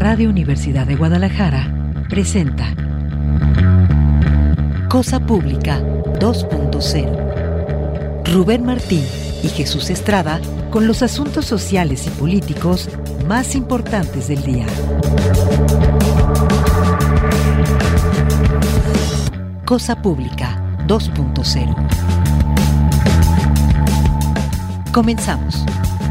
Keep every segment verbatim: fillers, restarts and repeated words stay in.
Radio Universidad de Guadalajara presenta Cosa Pública dos punto cero. Rubén Martín y Jesús Estrada con los asuntos sociales y políticos más importantes del día. Cosa Pública dos punto cero. Comenzamos.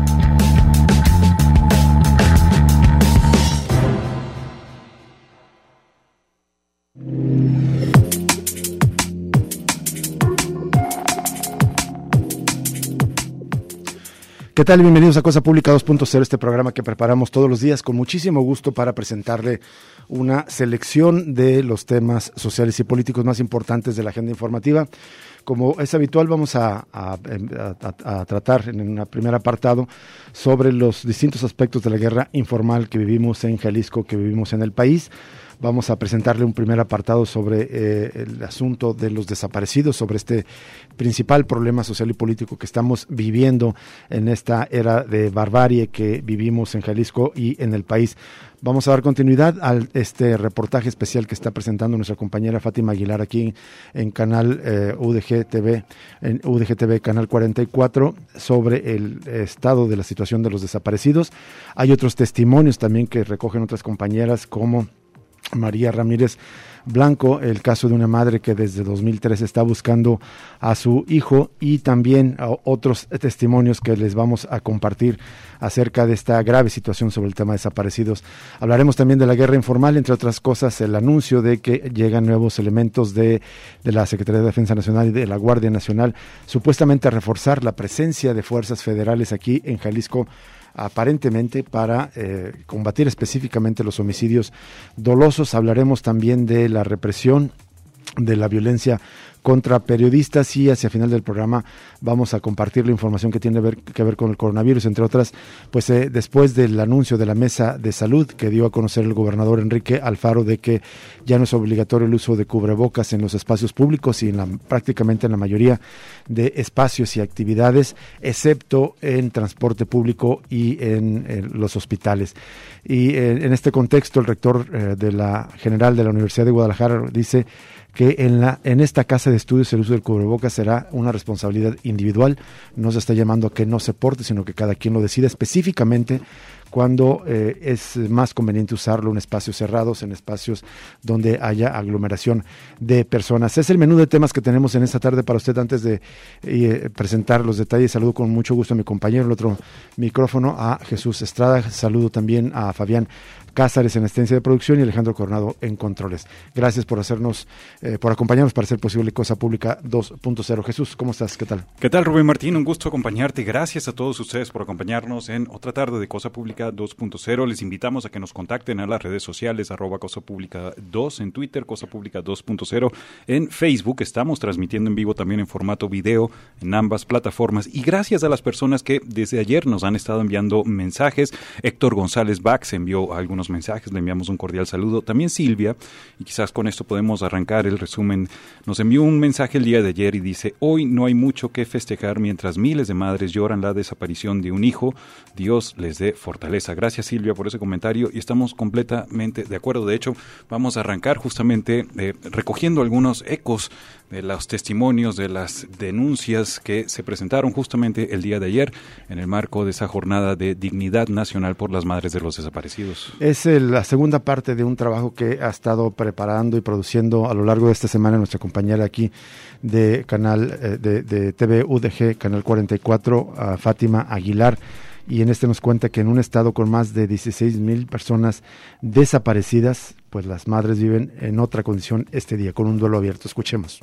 ¿Qué tal? Bienvenidos a Cosa Pública dos punto cero, este programa que preparamos todos los días con muchísimo gusto para presentarle una selección de los temas sociales y políticos más importantes de la agenda informativa. Como es habitual, vamos a, a, a, a tratar en un primer apartado sobre los distintos aspectos de la guerra informal que vivimos en Jalisco, que vivimos en el país. Vamos a presentarle un primer apartado sobre eh, el asunto de los desaparecidos, sobre este principal problema social y político que estamos viviendo en esta era de barbarie que vivimos en Jalisco y en el país. Vamos a dar continuidad a este reportaje especial que está presentando nuestra compañera Fátima Aguilar aquí en canal eh, U D G T V, en U D G T V canal cuarenta y cuatro, sobre el estado de la situación de los desaparecidos. Hay otros testimonios también que recogen otras compañeras como María Ramírez Blanco, el caso de una madre que desde dos mil tres está buscando a su hijo, y también a otros testimonios que les vamos a compartir acerca de esta grave situación sobre el tema de desaparecidos. Hablaremos también de la guerra informal, entre otras cosas el anuncio de que llegan nuevos elementos de, de la Secretaría de Defensa Nacional y de la Guardia Nacional, supuestamente a reforzar la presencia de fuerzas federales aquí en Jalisco, aparentemente para eh, combatir específicamente los homicidios dolosos. Hablaremos también de la represión, de la violencia contra periodistas, y hacia el final del programa vamos a compartir la información que tiene ver, que ver con el coronavirus, entre otras, pues eh, después del anuncio de la Mesa de Salud que dio a conocer el gobernador Enrique Alfaro de que ya no es obligatorio el uso de cubrebocas en los espacios públicos y en la, prácticamente en la mayoría de espacios y actividades, excepto en transporte público y en, en los hospitales. Y eh, en este contexto el rector eh, de la General de la Universidad de Guadalajara dice que en, la, en esta casa de estudios el uso del cubrebocas será una responsabilidad individual. No se está llamando a que no se porte, sino que cada quien lo decida, específicamente cuando eh, es más conveniente usarlo en espacios cerrados, en espacios donde haya aglomeración de personas. Es el menú de temas que tenemos en esta tarde para usted. Antes de eh, presentar los detalles, saludo con mucho gusto a mi compañero, el otro micrófono, a Jesús Estrada. Saludo también a Fabián Cázares en asistencia de producción y Alejandro Coronado en controles. Gracias por hacernos, eh, por acompañarnos para hacer posible Cosa Pública dos punto cero. Jesús, ¿cómo estás? ¿Qué tal? ¿Qué tal, Rubén Martín? Un gusto acompañarte. Gracias a todos ustedes por acompañarnos en otra tarde de Cosa Pública dos punto cero. Les invitamos a que nos contacten a las redes sociales, arroba Cosa Pública dos en Twitter, Cosa Pública dos punto cero en Facebook. Estamos transmitiendo en vivo también en formato video en ambas plataformas. Y gracias a las personas que desde ayer nos han estado enviando mensajes. Héctor González Bax envió algunos mensajes, le enviamos un cordial saludo. También Silvia, y quizás con esto podemos arrancar el resumen, nos envió un mensaje el día de ayer y dice: hoy no hay mucho que festejar mientras miles de madres lloran la desaparición de un hijo. Dios les dé fortaleza. Gracias, Silvia, por ese comentario, y estamos completamente de acuerdo. De hecho, vamos a arrancar justamente eh, recogiendo algunos ecos de los testimonios, de las denuncias que se presentaron justamente el día de ayer en el marco de esa jornada de dignidad nacional por las madres de los desaparecidos. Es el, la segunda parte de un trabajo que ha estado preparando y produciendo a lo largo de esta semana nuestra compañera aquí de canal eh, de, de T V U D G, canal cuarenta y cuatro, uh, Fátima Aguilar. Y en este nos cuenta que en un estado con más de dieciséis mil personas desaparecidas, pues las madres viven en otra condición este día, con un duelo abierto. Escuchemos.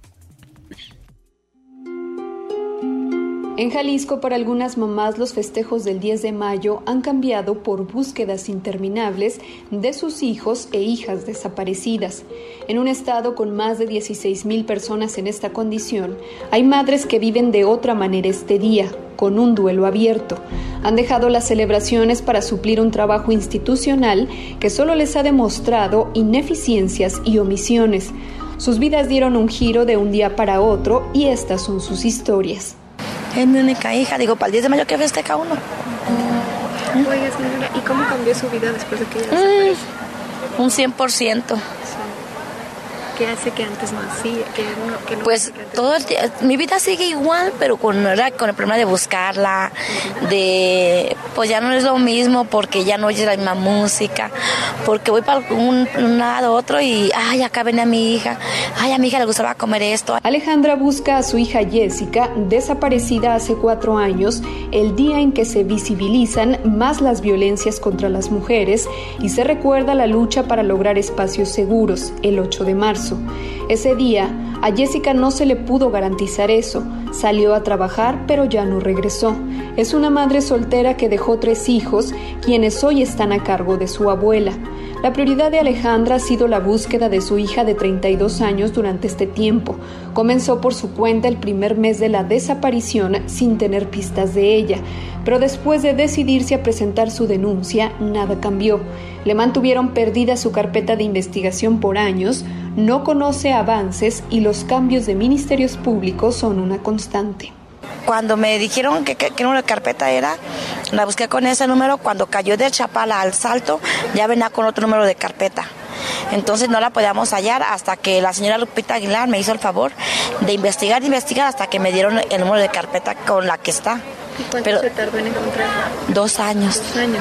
En Jalisco, para algunas mamás, los festejos del diez de mayo han cambiado por búsquedas interminables de sus hijos e hijas desaparecidas. En un estado con más de dieciséis mil personas en esta condición, hay madres que viven de otra manera este día, con un duelo abierto. Han dejado las celebraciones para suplir un trabajo institucional que solo les ha demostrado ineficiencias y omisiones. Sus vidas dieron un giro de un día para otro y estas son sus historias. Es mi única hija, digo, para el diez de mayo que festeja uno. Oiga, señora, ¿y ¿Cómo cambió su vida después de que ella desapareció? Mm, un cien por ciento. ¿Qué hace que antes no hacía? Que no, que no pues que todo el día, mi vida sigue igual, pero con, con el problema de buscarla, uh-huh. de pues ya no es lo mismo porque ya no oye la misma música, porque voy para un, un lado otro y ay, acá viene a mi hija, ay, a mi hija le gustaba comer esto. Alejandra busca a su hija Jessica, desaparecida hace cuatro años, el día en que se visibilizan más las violencias contra las mujeres y se recuerda la lucha para lograr espacios seguros, el ocho de marzo. Ese día, a Jessica no se le pudo garantizar eso. Salió a trabajar, pero ya no regresó. Es una madre soltera que dejó tres hijos, quienes hoy están a cargo de su abuela. La prioridad de Alejandra ha sido la búsqueda de su hija de treinta y dos años durante este tiempo. Comenzó por su cuenta el primer mes de la desaparición sin tener pistas de ella, pero después de decidirse a presentar su denuncia, nada cambió. Le mantuvieron perdida su carpeta de investigación por años, no conoce avances y los cambios de ministerios públicos son una constante. Cuando me dijeron que qué número de carpeta era, la busqué con ese número. Cuando cayó del Chapala al Salto, ya venía con otro número de carpeta. Entonces no la podíamos hallar hasta que la señora Lupita Aguilar me hizo el favor de investigar, de investigar hasta que me dieron el número de carpeta con la que está. ¿Y cuánto Pero, se tardó en encontrarla? Dos años. Dos años.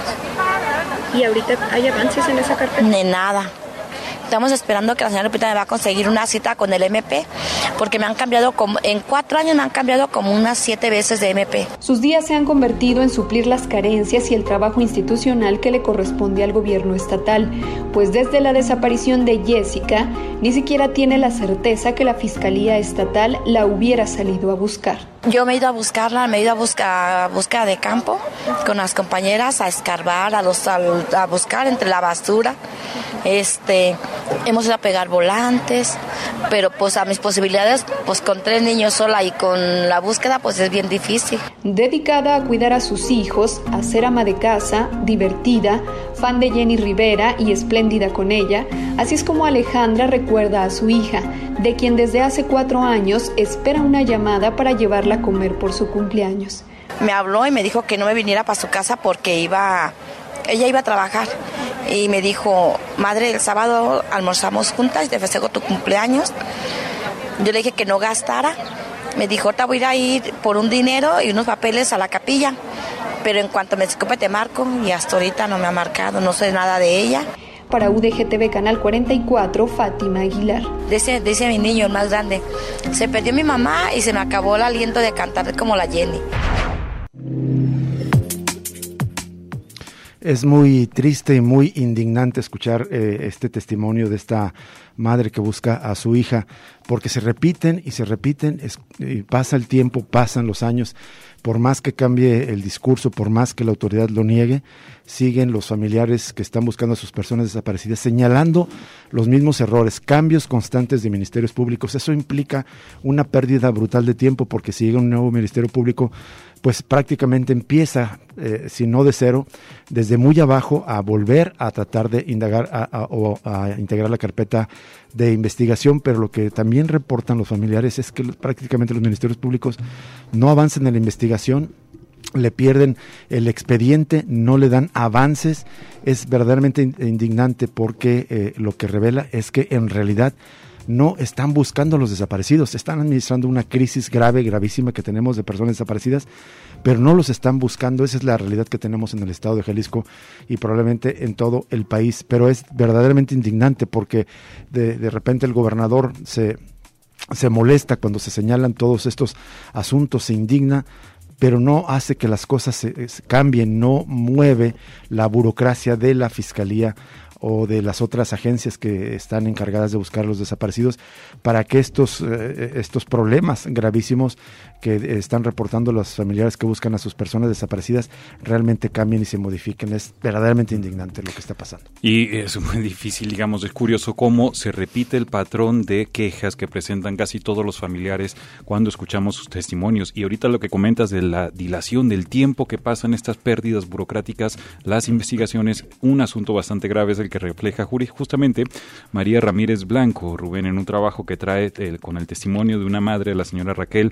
¿Y ahorita hay avances en esa carpeta? De nada. Estamos esperando que la señora Lupita me va a conseguir una cita con el M P, porque me han cambiado, como, en cuatro años me han cambiado como unas siete veces de M P. Sus días se han convertido en suplir las carencias y el trabajo institucional que le corresponde al gobierno estatal, pues desde la desaparición de Jessica, ni siquiera tiene la certeza que la Fiscalía Estatal la hubiera salido a buscar. Yo me he ido a buscarla, me he ido a buscar a búsqueda de campo con las compañeras, a escarbar, a, los, a, a buscar entre la basura. Este, hemos ido a pegar volantes, pero pues a mis posibilidades, pues con tres niños sola y con la búsqueda, pues es bien difícil. Dedicada a cuidar a sus hijos, a ser ama de casa, divertida, fan de Jenny Rivera y espléndida con ella, así es como Alejandra recuerda a su hija, de quien desde hace cuatro años espera una llamada para llevarla a comer por su cumpleaños. Me habló y me dijo que no me viniera para su casa porque iba, ella iba a trabajar. Y me dijo, madre, el sábado almorzamos juntas y te festejo tu cumpleaños. Yo le dije que no gastara. Me dijo, ahorita voy a ir por un dinero y unos papeles a la capilla. Pero en cuanto me escupe te marco, y hasta ahorita no me ha marcado, no sé nada de ella. Para U D G T V Canal cuarenta y cuatro, Fátima Aguilar. Dice, dice mi niño, el más grande, se perdió mi mamá y se me acabó el aliento de cantar como la Jenny. Es muy triste y muy indignante escuchar eh, este testimonio de esta madre que busca a su hija, porque se repiten y se repiten, es, y pasa el tiempo, pasan los años, por más que cambie el discurso, por más que la autoridad lo niegue, siguen los familiares que están buscando a sus personas desaparecidas señalando los mismos errores, cambios constantes de ministerios públicos. Eso implica una pérdida brutal de tiempo, porque si llega un nuevo ministerio público, pues prácticamente empieza, eh, si no de cero, desde muy abajo a volver a tratar de indagar a, a, o a integrar la carpeta de investigación, pero lo que también reportan los familiares es que los, prácticamente los ministerios públicos no avanzan en la investigación, le pierden el expediente, no le dan avances. Es verdaderamente indignante porque eh, lo que revela es que en realidad no están buscando a los desaparecidos, están administrando una crisis grave, gravísima que tenemos de personas desaparecidas, pero no los están buscando. Esa es la realidad que tenemos en el estado de Jalisco y probablemente en todo el país, pero es verdaderamente indignante porque de, de repente el gobernador se, se molesta cuando se señalan todos estos asuntos, se indigna, pero no hace que las cosas se, se cambien, no mueve la burocracia de la Fiscalía o de las otras agencias que están encargadas de buscar a los desaparecidos para que estos, eh, estos problemas gravísimos que están reportando los familiares que buscan a sus personas desaparecidas realmente cambien y se modifiquen. Es verdaderamente indignante lo que está pasando. Y es muy difícil, digamos, es curioso cómo se repite el patrón de quejas que presentan casi todos los familiares cuando escuchamos sus testimonios. Y ahorita lo que comentas de la dilación del tiempo que pasan estas pérdidas burocráticas, las investigaciones, un asunto bastante grave es el que refleja justamente María Ramírez Blanco, Rubén, en un trabajo que trae eh, con el testimonio de una madre, la señora Raquel,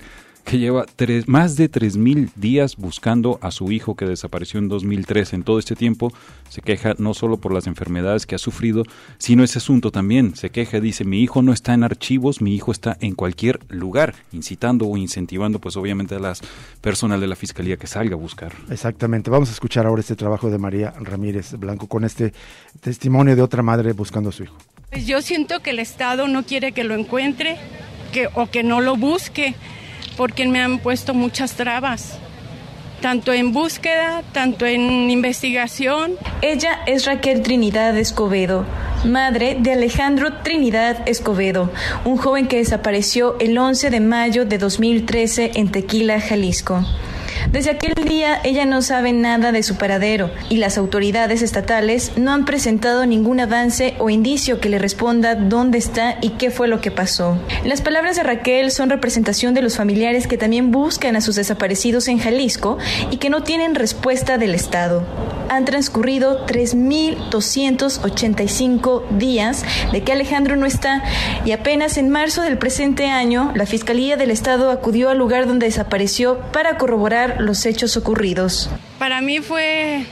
que lleva tres, más de tres mil días buscando a su hijo que desapareció en dos mil tres. En todo este tiempo se queja no solo por las enfermedades que ha sufrido, sino ese asunto también. Se queja, dice, mi hijo no está en archivos, mi hijo está en cualquier lugar, incitando o incentivando pues obviamente a las personas de la Fiscalía que salga a buscar. Exactamente. Vamos a escuchar ahora este trabajo de María Ramírez Blanco con este testimonio de otra madre buscando a su hijo. Pues yo siento que el Estado no quiere que lo encuentre que, o que no lo busque, porque me han puesto muchas trabas, tanto en búsqueda, tanto en investigación. Ella es Raquel Trinidad Escobedo, madre de Alejandro Trinidad Escobedo, un joven que desapareció el once de mayo de dos mil trece en Tequila, Jalisco. Desde aquel día ella no sabe nada de su paradero y las autoridades estatales no han presentado ningún avance o indicio que le responda dónde está y qué fue lo que pasó. Las palabras de Raquel son representación de los familiares que también buscan a sus desaparecidos en Jalisco y que no tienen respuesta del Estado. Han transcurrido tres mil doscientos ochenta y cinco días de que Alejandro no está y apenas en marzo del presente año la Fiscalía del Estado acudió al lugar donde desapareció para corroborar los hechos ocurridos. Para mí fue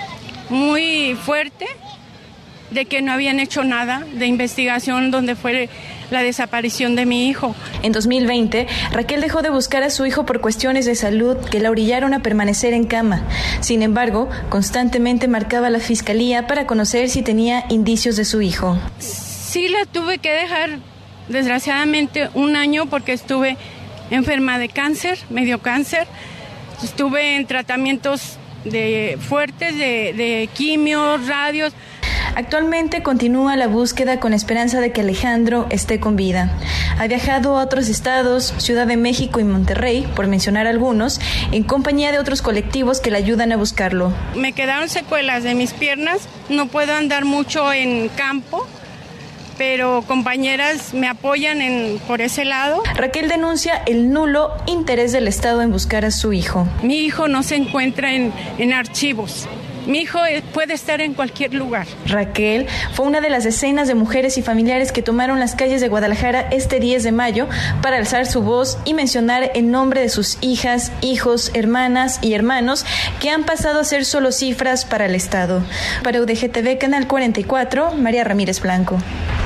muy fuerte de que no habían hecho nada de investigación donde fue la desaparición de mi hijo. En dos mil veinte, Raquel dejó de buscar a su hijo por cuestiones de salud que la orillaron a permanecer en cama. Sin embargo, constantemente marcaba a la Fiscalía para conocer si tenía indicios de su hijo. Sí la tuve que dejar, desgraciadamente, un año porque estuve enferma de cáncer, medio cáncer. Estuve en tratamientos de fuertes de, de quimios, radios. Actualmente continúa la búsqueda con esperanza de que Alejandro esté con vida. Ha viajado a otros estados, Ciudad de México y Monterrey, por mencionar algunos, en compañía de otros colectivos que le ayudan a buscarlo. Me quedaron secuelas de mis piernas, no puedo andar mucho en campo, pero compañeras me apoyan en, por ese lado. Raquel denuncia el nulo interés del Estado en buscar a su hijo. Mi hijo no se encuentra en, en archivos. Mi hijo puede estar en cualquier lugar. Raquel fue una de las decenas de mujeres y familiares que tomaron las calles de Guadalajara este diez de mayo para alzar su voz y mencionar el nombre de sus hijas, hijos, hermanas y hermanos que han pasado a ser solo cifras para el Estado. Para U D G T V, Canal cuarenta y cuatro, María Ramírez Blanco.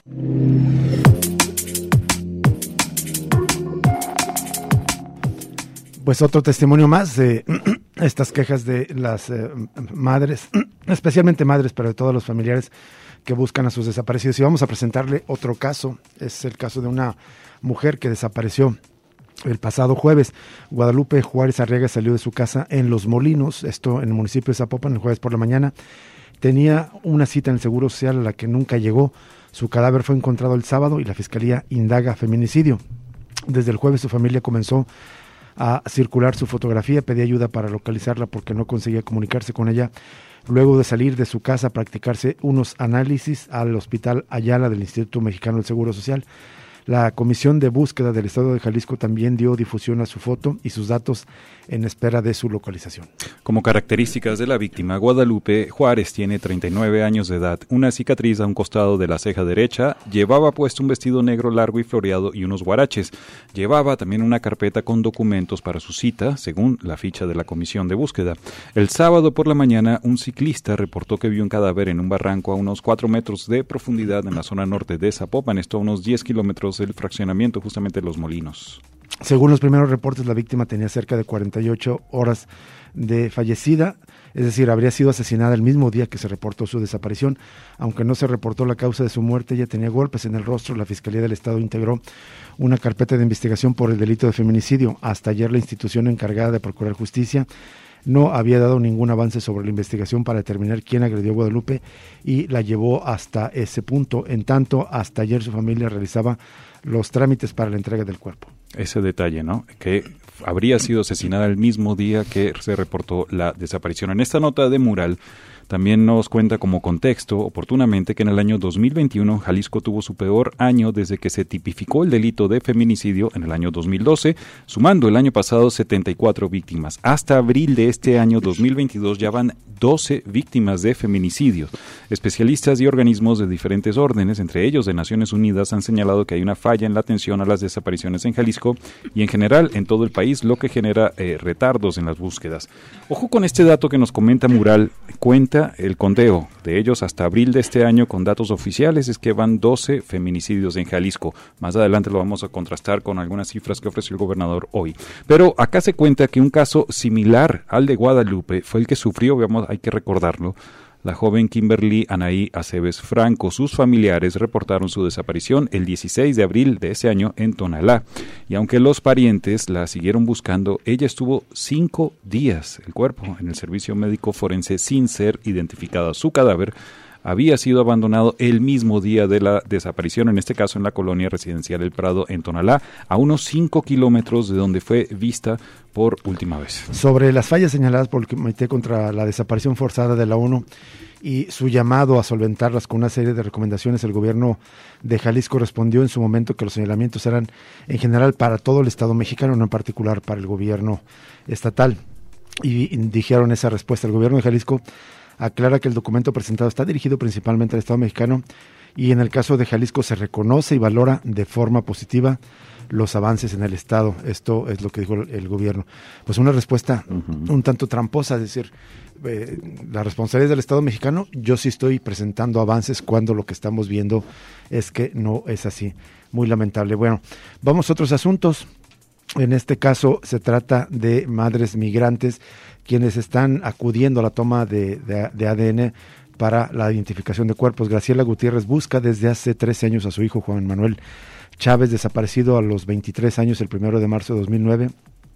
Pues otro testimonio más de estas quejas de las eh, madres, especialmente madres, pero de todos los familiares que buscan a sus desaparecidos. Y vamos a presentarle otro caso, es el caso de una mujer que desapareció el pasado jueves. Guadalupe Juárez Arriaga salió de su casa en Los Molinos, esto en el municipio de Zapopan, el jueves por la mañana. Tenía una cita en el Seguro Social a la que nunca llegó. Su cadáver fue encontrado el sábado y la Fiscalía indaga feminicidio. Desde el jueves su familia comenzó a circular su fotografía, pedía ayuda para localizarla porque no conseguía comunicarse con ella. Luego de salir de su casa a practicarse unos análisis al Hospital Ayala del Instituto Mexicano del Seguro Social, la Comisión de Búsqueda del Estado de Jalisco también dio difusión a su foto y sus datos en espera de su localización. Como características de la víctima, Guadalupe Juárez tiene treinta y nueve años de edad, una cicatriz a un costado de la ceja derecha, llevaba puesto un vestido negro largo y floreado y unos guaraches. Llevaba también una carpeta con documentos para su cita, según la ficha de la Comisión de Búsqueda. El sábado por la mañana, un ciclista reportó que vio un cadáver en un barranco a unos cuatro metros de profundidad en la zona norte de Zapopan, esto a unos diez kilómetros del fraccionamiento justamente de Los Molinos. Según los primeros reportes, la víctima tenía cerca de cuarenta y ocho horas de fallecida, es decir, habría sido asesinada el mismo día que se reportó su desaparición. Aunque no se reportó la causa de su muerte, ella tenía golpes en el rostro. La Fiscalía del Estado integró una carpeta de investigación por el delito de feminicidio. Hasta ayer la institución encargada de procurar justicia no había dado ningún avance sobre la investigación para determinar quién agredió a Guadalupe y la llevó hasta ese punto. En tanto, hasta ayer su familia realizaba los trámites para la entrega del cuerpo. Ese detalle, ¿no? Que habría sido asesinada el mismo día que se reportó la desaparición. En esta nota de Mural También nos cuenta como contexto, oportunamente, que en el año dos mil veintiuno Jalisco tuvo su peor año desde que se tipificó el delito de feminicidio en el año dos mil doce, sumando el año pasado setenta y cuatro víctimas. Hasta abril de este año dos mil veintidós ya van doce víctimas de feminicidio. Especialistas y organismos de diferentes órdenes, entre ellos de Naciones Unidas, han señalado que hay una falla en la atención a las desapariciones en Jalisco y en general en todo el país, lo que genera eh, retardos en las búsquedas. Ojo con este dato que nos comenta Mural. Cuenta el conteo de ellos hasta abril de este año con datos oficiales, es que van doce feminicidios en Jalisco. Más adelante lo vamos a contrastar con algunas cifras que ofreció el gobernador hoy. Pero acá se cuenta que un caso similar al de Guadalupe fue el que sufrió, veamos, hay que recordarlo, la joven Kimberly Anaí Aceves Franco. Sus familiares reportaron su desaparición el dieciséis de abril de ese año en Tonalá. Y aunque los parientes la siguieron buscando, ella estuvo cinco días, el cuerpo, en el servicio médico forense sin ser identificada. Su cadáver había sido abandonado el mismo día de la desaparición, en este caso en la colonia residencial El Prado, en Tonalá, a unos cinco kilómetros de donde fue vista por última vez. Sobre las fallas señaladas por el Comité contra la Desaparición Forzada de la ONU y su llamado a solventarlas con una serie de recomendaciones, el gobierno de Jalisco respondió en su momento que los señalamientos eran en general para todo el Estado mexicano, no en particular para el gobierno estatal. Y dijeron esa respuesta. El gobierno de Jalisco aclara que el documento presentado está dirigido principalmente al Estado mexicano y en el caso de Jalisco se reconoce y valora de forma positiva los avances en el Estado. Esto es lo que dijo el, el gobierno. Pues una respuesta uh-huh. un tanto tramposa, es decir, eh, la responsabilidad del Estado mexicano, yo sí estoy presentando avances cuando lo que estamos viendo es que no es así. Muy lamentable. Bueno, vamos a otros asuntos. En este caso se trata de madres migrantes quienes están acudiendo a la toma de, de, de A D N para la identificación de cuerpos. Graciela Gutiérrez busca desde hace trece años a su hijo Juan Manuel Chávez, desaparecido a los veintitrés años el primero de marzo de dos mil nueve,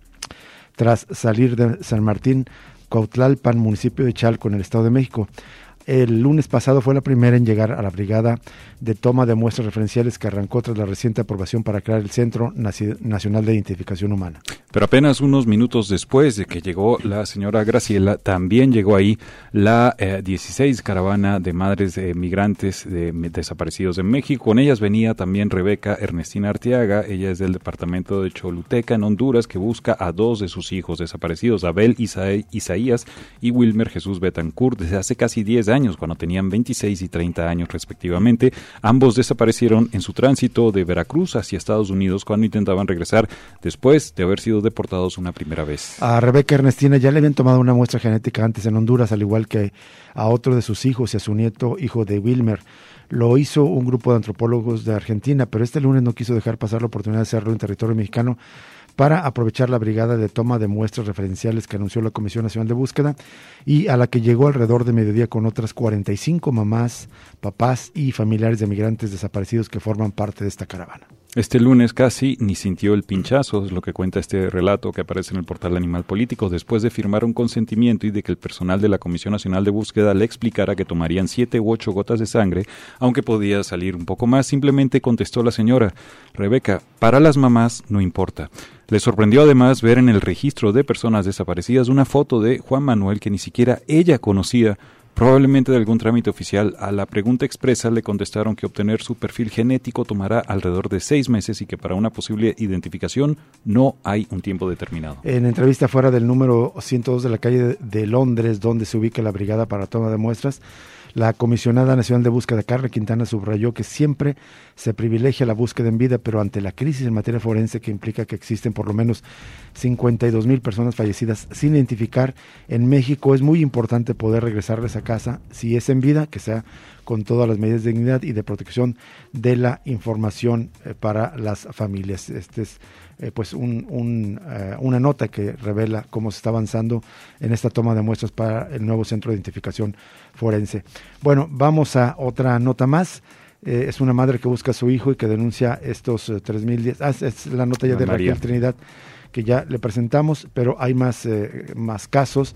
tras salir de San Martín, Cuautlalpan, municipio de Chalco, en el Estado de México. El lunes pasado fue la primera en llegar a la brigada de toma de muestras referenciales que arrancó tras la reciente aprobación para crear el Centro Nacional de Identificación Humana. Pero apenas unos minutos después de que llegó la señora Graciela, también llegó ahí la eh, dieciséis caravana de madres eh, migrantes de, desaparecidos en México. Con ellas venía también Rebeca Ernestina Arteaga, ella es del departamento de Choluteca, en Honduras, que busca a dos de sus hijos desaparecidos, Abel Isa- Isaías y Wilmer Jesús Betancourt, desde hace casi diez años, cuando tenían veintiséis y treinta años respectivamente. Ambos desaparecieron en su tránsito de Veracruz hacia Estados Unidos cuando intentaban regresar después de haber sido deportados una primera vez. A Rebeca Ernestina ya le habían tomado una muestra genética antes en Honduras, al igual que a otro de sus hijos y a su nieto, hijo de Wilmer. Lo hizo un grupo de antropólogos de Argentina, pero este lunes no quiso dejar pasar la oportunidad de hacerlo en territorio mexicano para aprovechar la brigada de toma de muestras referenciales que anunció la Comisión Nacional de Búsqueda y a la que llegó alrededor de mediodía con otras cuarenta y cinco mamás, papás y familiares de migrantes desaparecidos que forman parte de esta caravana. Este lunes casi ni sintió el pinchazo, es lo que cuenta este relato que aparece en el portal Animal Político, después de firmar un consentimiento y de que el personal de la Comisión Nacional de Búsqueda le explicara que tomarían siete u ocho gotas de sangre, aunque podía salir un poco más. Simplemente contestó la señora: Rebeca, para las mamás no importa. Le sorprendió además ver en el registro de personas desaparecidas una foto de Juan Manuel que ni siquiera ella conocía, probablemente de algún trámite oficial. A la pregunta expresa le contestaron que obtener su perfil genético tomará alrededor de seis meses y que para una posible identificación no hay un tiempo determinado. En entrevista fuera del número ciento dos de la calle de Londres, donde se ubica la brigada para toma de muestras, la comisionada nacional de búsqueda, Carla Quintana, subrayó que siempre se privilegia la búsqueda en vida, pero ante la crisis en materia forense que implica que existen por lo menos cincuenta y dos mil personas fallecidas sin identificar en México, es muy importante poder regresarles a casa, si es en vida, que sea con todas las medidas de dignidad y de protección de la información eh, para las familias. Este es eh, pues un, un, uh, una nota que revela cómo se está avanzando en esta toma de muestras para el nuevo Centro de Identificación Forense. Bueno, vamos a otra nota más. Eh, es una madre que busca a su hijo y que denuncia estos uh, tres mil diez. Ah, es la nota ya de Raquel Trinidad que ya le presentamos, pero hay más, eh, más casos.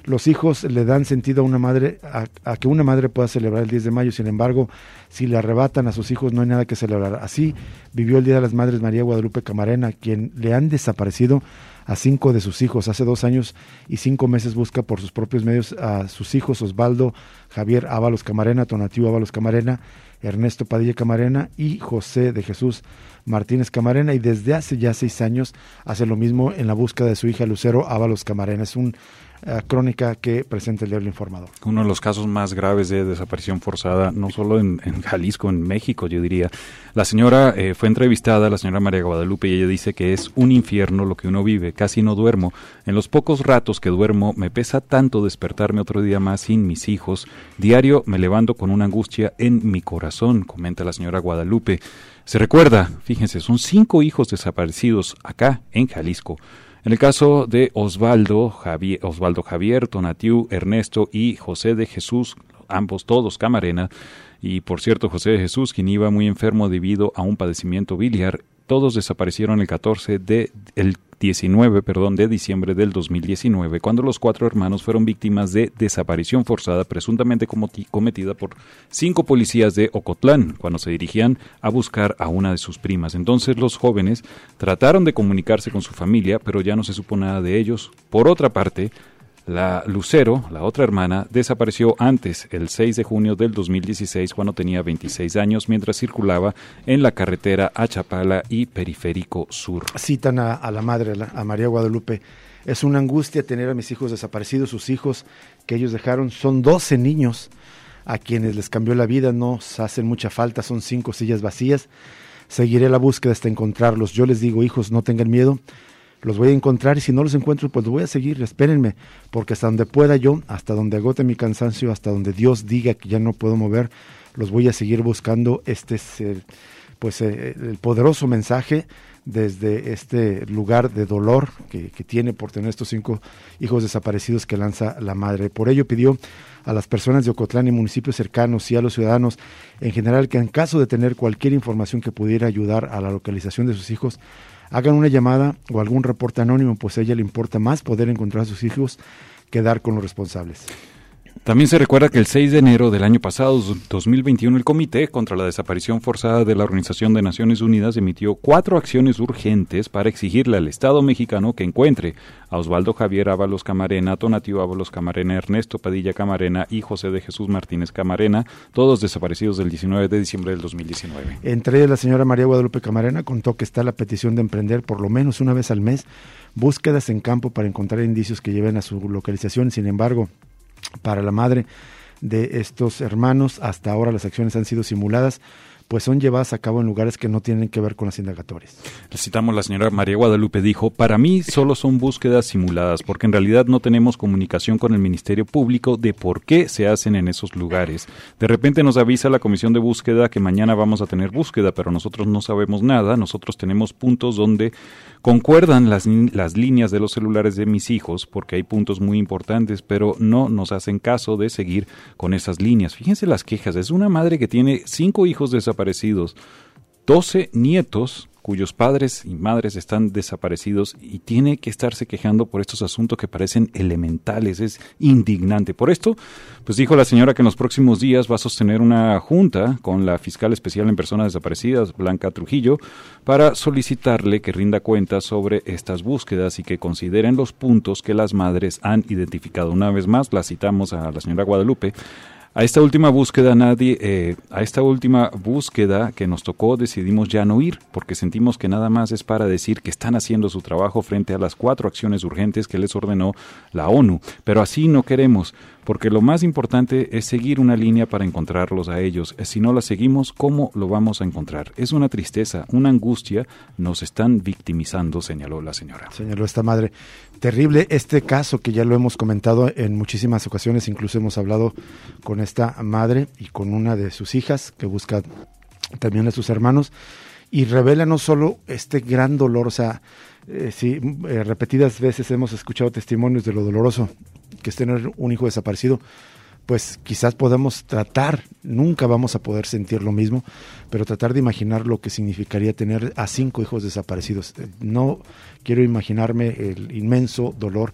Los hijos le dan sentido a una madre, a, a que una madre pueda celebrar el diez de mayo. Sin embargo, si le arrebatan a sus hijos, no hay nada que celebrar. Así vivió el Día de las Madres María Guadalupe Camarena, quien le han desaparecido a cinco de sus hijos. Hace dos años y cinco meses busca por sus propios medios a sus hijos Osvaldo Javier Ábalos Camarena, Tonatiu Ábalos Camarena, Ernesto Padilla Camarena y José de Jesús Martínez Camarena, y desde hace ya seis años hace lo mismo en la búsqueda de su hija Lucero Ábalos Camarena. Es un Uh, crónica que presenta el diario El Informador. Uno de los casos más graves de desaparición forzada, no solo en, en Jalisco, en México, yo diría. La señora eh, fue entrevistada, la señora María Guadalupe, y ella dice que es un infierno lo que uno vive, casi no duermo. En los pocos ratos que duermo, me pesa tanto despertarme otro día más sin mis hijos. Diario me levanto con una angustia en mi corazón, comenta la señora Guadalupe. Se recuerda, fíjense, son cinco hijos desaparecidos acá en Jalisco. En el caso de Osvaldo Javier, Osvaldo Javier, Tonatiu, Ernesto y José de Jesús, ambos todos Camarena, y por cierto José de Jesús, quien iba muy enfermo debido a un padecimiento biliar, todos desaparecieron el catorce de el diecinueve, perdón, de diciembre del dos mil diecinueve, cuando los cuatro hermanos fueron víctimas de desaparición forzada, presuntamente cometida por cinco policías de Ocotlán, cuando se dirigían a buscar a una de sus primas. Entonces los jóvenes trataron de comunicarse con su familia, pero ya no se supo nada de ellos. Por otra parte, la Lucero, la otra hermana, desapareció antes, el seis de junio del dos mil dieciséis, cuando tenía veintiséis años, mientras circulaba en la carretera a Chapala y Periférico Sur. Citan a, a la madre, a María Guadalupe. Es una angustia tener a mis hijos desaparecidos. Sus hijos que ellos dejaron son doce niños a quienes les cambió la vida. Nos hacen mucha falta, son cinco sillas vacías. Seguiré la búsqueda hasta encontrarlos. Yo les digo, hijos, no tengan miedo. Los voy a encontrar, y si no los encuentro, pues los voy a seguir, espérenme, porque hasta donde pueda yo, hasta donde agote mi cansancio, hasta donde Dios diga que ya no puedo mover, los voy a seguir buscando. Este es el, pues, el poderoso mensaje desde este lugar de dolor que, que tiene por tener estos cinco hijos desaparecidos que lanza la madre. Por ello pidió a las personas de Ocotlán y municipios cercanos y a los ciudadanos en general que en caso de tener cualquier información que pudiera ayudar a la localización de sus hijos, hagan una llamada o algún reporte anónimo, pues a ella le importa más poder encontrar a sus hijos que dar con los responsables. También se recuerda que el seis de enero del año pasado, dos mil veintiuno, el Comité contra la Desaparición Forzada de la Organización de Naciones Unidas emitió cuatro acciones urgentes para exigirle al Estado mexicano que encuentre a Osvaldo Javier Ábalos Camarena, Tonatiu Ábalos Camarena, Ernesto Padilla Camarena y José de Jesús Martínez Camarena, todos desaparecidos del diecinueve de diciembre del dos mil diecinueve. Entre ellas, la señora María Guadalupe Camarena contó que está la petición de emprender por lo menos una vez al mes búsquedas en campo para encontrar indicios que lleven a su localización. Sin embargo, para la madre de estos hermanos, hasta ahora las acciones han sido simuladas, pues son llevadas a cabo en lugares que no tienen que ver con las indagatorias. Le citamos, la señora María Guadalupe dijo, para mí solo son búsquedas simuladas, porque en realidad no tenemos comunicación con el Ministerio Público de por qué se hacen en esos lugares. De repente nos avisa la Comisión de Búsqueda que mañana vamos a tener búsqueda, pero nosotros no sabemos nada. Nosotros tenemos puntos donde concuerdan las, las líneas de los celulares de mis hijos, porque hay puntos muy importantes, pero no nos hacen caso de seguir con esas líneas. Fíjense las quejas, es una madre que tiene cinco hijos desaparecidos, doce nietos cuyos padres y madres están desaparecidos y tiene que estarse quejando por estos asuntos que parecen elementales. Es indignante. Por esto, pues dijo la señora que en los próximos días va a sostener una junta con la fiscal especial en personas desaparecidas, Blanca Trujillo, para solicitarle que rinda cuentas sobre estas búsquedas y que consideren los puntos que las madres han identificado. Una vez más, la citamos a la señora Guadalupe. A esta última búsqueda nadie, eh, a esta última búsqueda que nos tocó decidimos ya no ir, porque sentimos que nada más es para decir que están haciendo su trabajo frente a las cuatro acciones urgentes que les ordenó la ONU. Pero así no queremos, porque lo más importante es seguir una línea para encontrarlos a ellos. Si no la seguimos, ¿cómo lo vamos a encontrar? Es una tristeza, una angustia, nos están victimizando, señaló la señora. Señaló esta madre. Terrible este caso que ya lo hemos comentado en muchísimas ocasiones, incluso hemos hablado con esta madre y con una de sus hijas que busca también a sus hermanos y revela no solo este gran dolor, o sea, eh, sí, eh, repetidas veces hemos escuchado testimonios de lo doloroso que es tener un hijo desaparecido. Pues quizás podamos tratar, nunca vamos a poder sentir lo mismo, pero tratar de imaginar lo que significaría tener a cinco hijos desaparecidos. No quiero imaginarme el inmenso dolor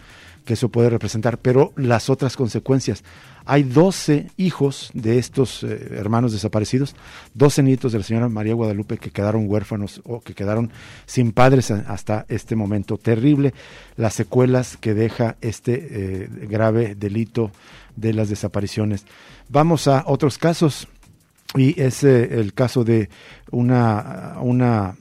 que eso puede representar, pero las otras consecuencias. Hay doce hijos de estos eh, hermanos desaparecidos, doce nietos de la señora María Guadalupe que quedaron huérfanos o que quedaron sin padres a, hasta este momento. Terrible las secuelas que deja este eh, grave delito de las desapariciones. Vamos a otros casos, y es eh, el caso de una, una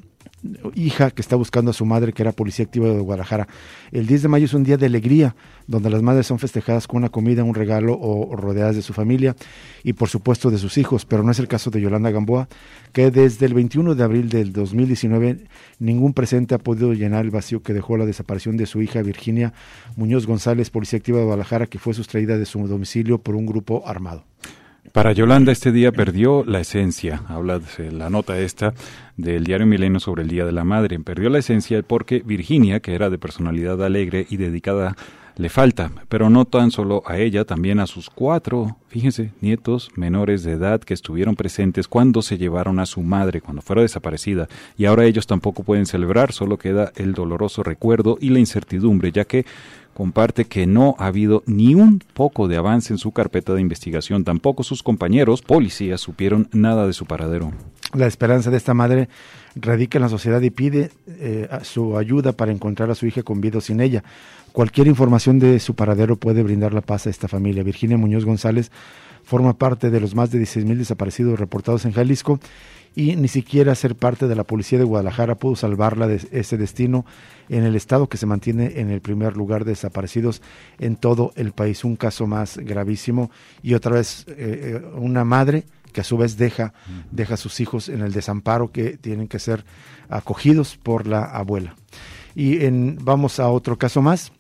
hija que está buscando a su madre, que era policía activa de Guadalajara. El diez de mayo es un día de alegría, donde las madres son festejadas con una comida, un regalo o, o rodeadas de su familia y por supuesto de sus hijos, pero no es el caso de Yolanda Gamboa, que desde el veintiuno de abril del dos mil diecinueve ningún presente ha podido llenar el vacío que dejó la desaparición de su hija Virginia Muñoz González, policía activa de Guadalajara, que fue sustraída de su domicilio por un grupo armado. Para Yolanda este día perdió la esencia, habla de la nota esta del diario Milenio sobre el Día de la Madre, perdió la esencia porque Virginia, que era de personalidad alegre y dedicada, le falta, pero no tan solo a ella, también a sus cuatro, fíjense, nietos menores de edad que estuvieron presentes cuando se llevaron a su madre, cuando fuera desaparecida, y ahora ellos tampoco pueden celebrar, solo queda el doloroso recuerdo y la incertidumbre, ya que comparte que no ha habido ni un poco de avance en su carpeta de investigación. Tampoco sus compañeros policías supieron nada de su paradero. La esperanza de esta madre radica en la sociedad y pide eh, su ayuda para encontrar a su hija con vida o sin ella. Cualquier información de su paradero puede brindar la paz a esta familia. Virginia Muñoz González forma parte de los más de dieciséis mil desaparecidos reportados en Jalisco, y ni siquiera ser parte de la policía de Guadalajara pudo salvarla de ese destino en el estado que se mantiene en el primer lugar de desaparecidos en todo el país. Un caso más gravísimo, y otra vez eh, una madre que a su vez deja, deja a sus hijos en el desamparo, que tienen que ser acogidos por la abuela. Y en, vamos a otro caso más,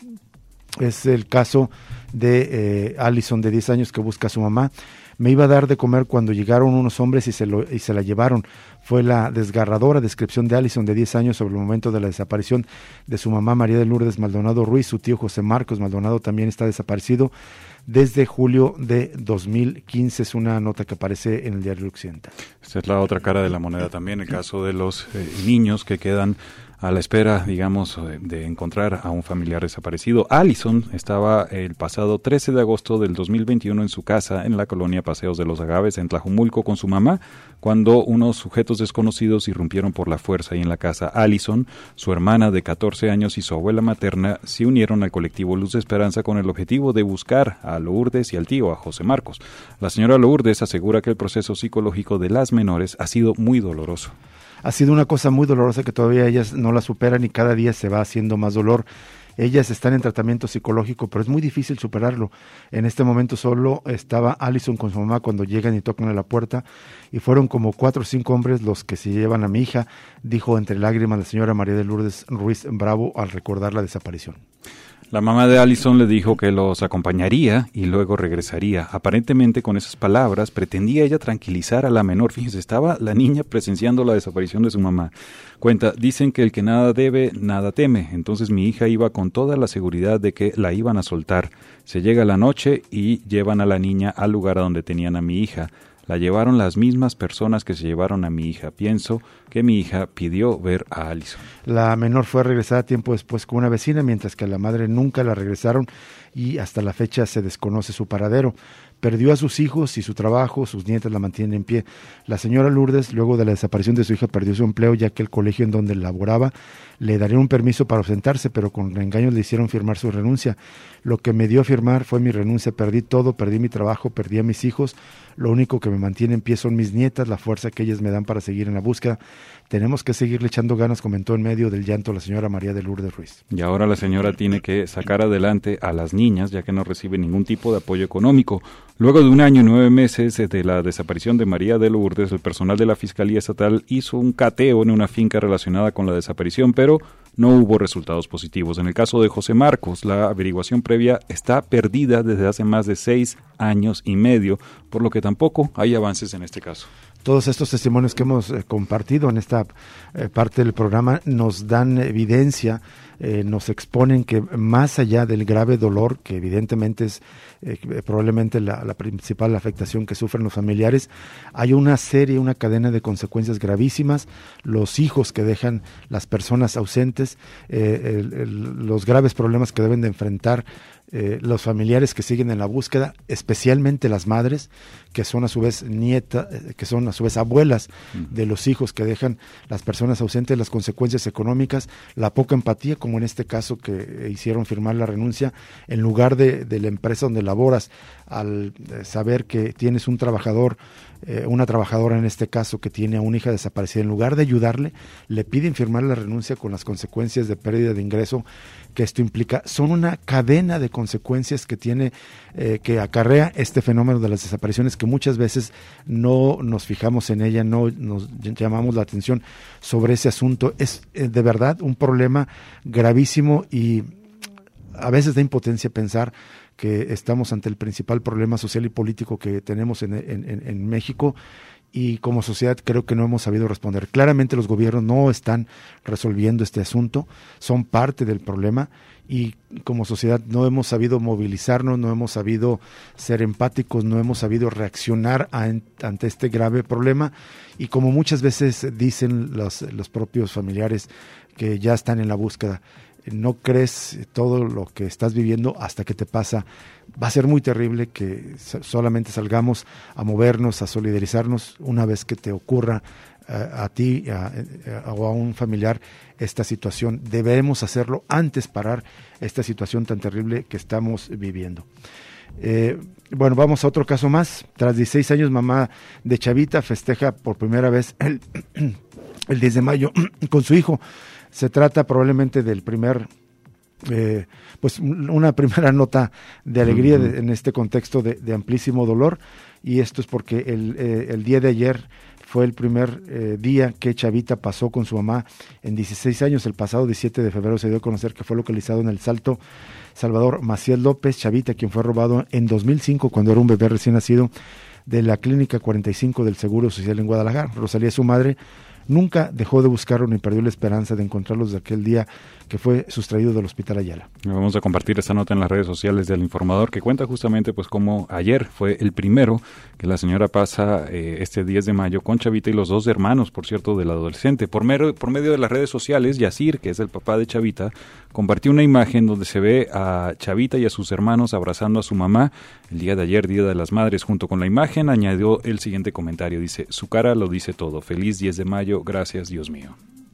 es el caso de eh, Allison, de diez años, que busca a su mamá. Me iba a dar de comer cuando llegaron unos hombres y se, lo, y se la llevaron. Fue la desgarradora descripción de Allison, de diez años, sobre el momento de la desaparición de su mamá María de Lourdes Maldonado Ruiz. Su tío José Marcos Maldonado también está desaparecido desde julio de dos mil quince. Es una nota que aparece en el Diario Occidental. Esta es la otra cara de la moneda también, el caso de los eh, niños que quedan a la espera, digamos, de encontrar a un familiar desaparecido. Allison estaba el pasado trece de agosto del dos mil veintiuno en su casa en la colonia Paseos de los Agaves, en Tlajumulco, con su mamá, cuando unos sujetos desconocidos irrumpieron por la fuerza y en la casa. Allison, su hermana de catorce años y su abuela materna se unieron al colectivo Luz de Esperanza con el objetivo de buscar a Lourdes y al tío, a José Marcos. La señora Lourdes asegura que el proceso psicológico de las menores ha sido muy doloroso. Ha sido una cosa muy dolorosa que todavía ellas no la superan, y cada día se va haciendo más dolor. Ellas están en tratamiento psicológico, pero es muy difícil superarlo. En este momento solo estaba Allison con su mamá cuando llegan y tocan a la puerta, y fueron como cuatro o cinco hombres los que se llevan a mi hija, dijo entre lágrimas la señora María de Lourdes Ruiz Bravo al recordar la desaparición. La mamá de Allison le dijo que los acompañaría y luego regresaría. Aparentemente, con esas palabras, pretendía ella tranquilizar a la menor. Fíjense, estaba la niña presenciando la desaparición de su mamá. Cuenta, dicen que el que nada debe, nada teme. Entonces mi hija iba con toda la seguridad de que la iban a soltar. Se llega la noche y llevan a la niña al lugar a donde tenían a mi hija. La llevaron las mismas personas que se llevaron a mi hija. Pienso que mi hija pidió ver a Allison. La menor fue regresada tiempo después con una vecina, mientras que a la madre nunca la regresaron, y hasta la fecha se desconoce su paradero. Perdió a sus hijos y su trabajo, sus nietas la mantienen en pie. La señora Lourdes, luego de la desaparición de su hija, perdió su empleo, ya que el colegio en donde laboraba le daría un permiso para ausentarse, pero con engaños le hicieron firmar su renuncia. Lo que me dio a firmar fue mi renuncia. Perdí todo, perdí mi trabajo, perdí a mis hijos. Lo único que me mantiene en pie son mis nietas, la fuerza que ellas me dan para seguir en la búsqueda. Tenemos que seguirle echando ganas, comentó en medio del llanto la señora María de Lourdes Ruiz. Y ahora la señora tiene que sacar adelante a las niñas, ya que no recibe ningún tipo de apoyo económico. Luego de un año y nueve meses de la desaparición de María de Lourdes, el personal de la Fiscalía Estatal hizo un cateo en una finca relacionada con la desaparición, pero no hubo resultados positivos. En el caso de José Marcos, la averiguación previa está perdida desde hace más de seis años y medio, por lo que tampoco hay avances en este caso. Todos estos testimonios que hemos eh, compartido en esta eh, parte del programa nos dan evidencia, eh, nos exponen que más allá del grave dolor, que evidentemente es eh, probablemente la, la principal afectación que sufren los familiares, hay una serie, una cadena de consecuencias gravísimas, los hijos que dejan las personas ausentes, eh, el, el, los graves problemas que deben de enfrentar Eh, los familiares que siguen en la búsqueda, especialmente las madres, que son a su vez nietas, eh, que son a su vez abuelas de los hijos que dejan las personas ausentes, las consecuencias económicas, la poca empatía, como en este caso que hicieron firmar la renuncia, en lugar de, de la empresa donde laboras, al eh, saber que tienes un trabajador, eh, una trabajadora en este caso que tiene a una hija desaparecida, en lugar de ayudarle, le piden firmar la renuncia con las consecuencias de pérdida de ingreso que esto implica. Son una cadena de consecuencias que tiene, eh, que acarrea este fenómeno de las desapariciones, que muchas veces no nos fijamos en ella, no nos llamamos la atención sobre ese asunto. Es eh, de verdad un problema gravísimo y a veces da impotencia pensar que estamos ante el principal problema social y político que tenemos en, en, en México, y como sociedad creo que no hemos sabido responder. Claramente los gobiernos no están resolviendo este asunto, son parte del problema, y como sociedad no hemos sabido movilizarnos, no hemos sabido ser empáticos, no hemos sabido reaccionar a, ante este grave problema, y como muchas veces dicen los, los propios familiares que ya están en la búsqueda, no crees todo lo que estás viviendo hasta que te pasa. Va a ser muy terrible que solamente salgamos a movernos, a solidarizarnos una vez que te ocurra a, a ti a, a, o a un familiar esta situación. Debemos hacerlo antes, parar esta situación tan terrible que estamos viviendo. Eh, bueno, vamos a otro caso más. Tras dieciséis años, mamá de Chavita festeja por primera vez el, el diez de mayo con su hijo. Se trata probablemente del primer, eh, pues una primera nota de alegría de, en este contexto de, de amplísimo dolor, y esto es porque el, eh, el día de ayer fue el primer eh, día que Chavita pasó con su mamá en dieciséis años. El pasado diecisiete de febrero se dio a conocer que fue localizado en El Salto Salvador Maciel López, Chavita, quien fue robado en dos mil cinco cuando era un bebé recién nacido de la Clínica cuarenta y cinco del Seguro Social en Guadalajara. Rosalía, su madre, nunca dejó de buscarlo ni perdió la esperanza de encontrarlos de aquel día que fue sustraído del Hospital Ayala. Vamos a compartir esta nota en las redes sociales del Informador, que cuenta justamente pues cómo ayer fue el primero que la señora pasa eh, este diez de mayo con Chavita y los dos hermanos, por cierto, del adolescente. Por, mero, por medio de las redes sociales, Yacir, que es el papá de Chavita, compartió una imagen donde se ve a Chavita y a sus hermanos abrazando a su mamá el día de ayer, Día de las Madres. Junto con la imagen añadió el siguiente comentario, dice: su cara lo dice todo, feliz diez de mayo, gracias Dios mío.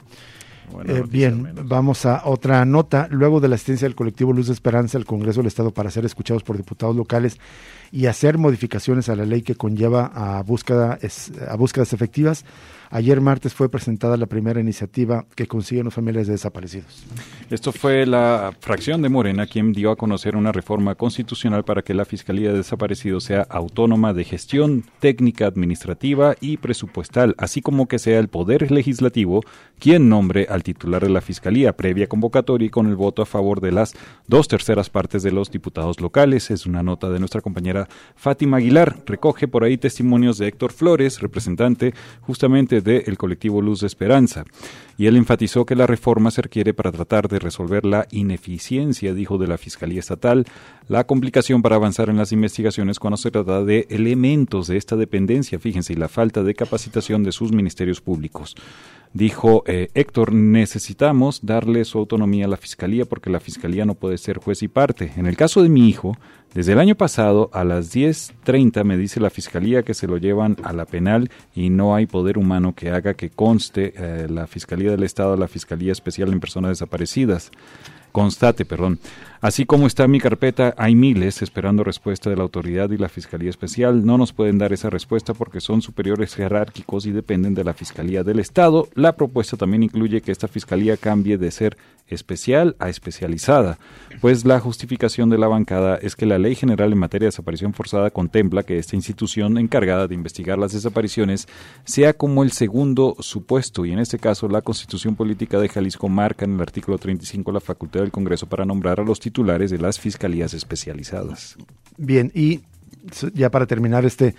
Bueno, eh, bien, vamos a otra nota. Luego de la asistencia del colectivo Luz de Esperanza al Congreso del Estado para ser escuchados por diputados locales y hacer modificaciones a la ley que conlleva a, búsqueda, a búsquedas efectivas, ayer martes fue presentada la primera iniciativa que consiguen los familiares de desaparecidos. Esto fue la fracción de Morena quien dio a conocer una reforma constitucional para que la Fiscalía de Desaparecidos sea autónoma de gestión técnica, administrativa y presupuestal, así como que sea el Poder Legislativo quien nombre al titular de la Fiscalía, previa convocatoria y con el voto a favor de las dos terceras partes de los diputados locales. Es una nota de nuestra compañera Fátima Aguilar. Recoge por ahí testimonios de Héctor Flores, representante justamente del colectivo Luz de Esperanza, y él enfatizó que la reforma se requiere para tratar de resolver la ineficiencia, dijo, de la Fiscalía Estatal, la complicación para avanzar en las investigaciones cuando se trata de elementos de esta dependencia, fíjense, y la falta de capacitación de sus ministerios públicos. Dijo eh, Héctor, necesitamos darle su autonomía a la Fiscalía porque la Fiscalía no puede ser juez y parte. En el caso de mi hijo, desde el año pasado a las diez treinta me dice la Fiscalía que se lo llevan a la penal y no hay poder humano que haga que conste eh, la Fiscalía del Estado, la Fiscalía Especial en Personas Desaparecidas. Constate, perdón. Así como está mi carpeta, hay miles esperando respuesta de la autoridad y la Fiscalía Especial. No nos pueden dar esa respuesta porque son superiores jerárquicos y dependen de la Fiscalía del Estado. La propuesta también incluye que esta Fiscalía cambie de ser especial a especializada, pues la justificación de la bancada es que la Ley General en materia de desaparición forzada contempla que esta institución encargada de investigar las desapariciones sea como el segundo supuesto, y en este caso la Constitución Política de Jalisco marca en el artículo treinta y cinco la facultad del Congreso para nombrar a los titulares de las fiscalías especializadas. Bien, y ya para terminar este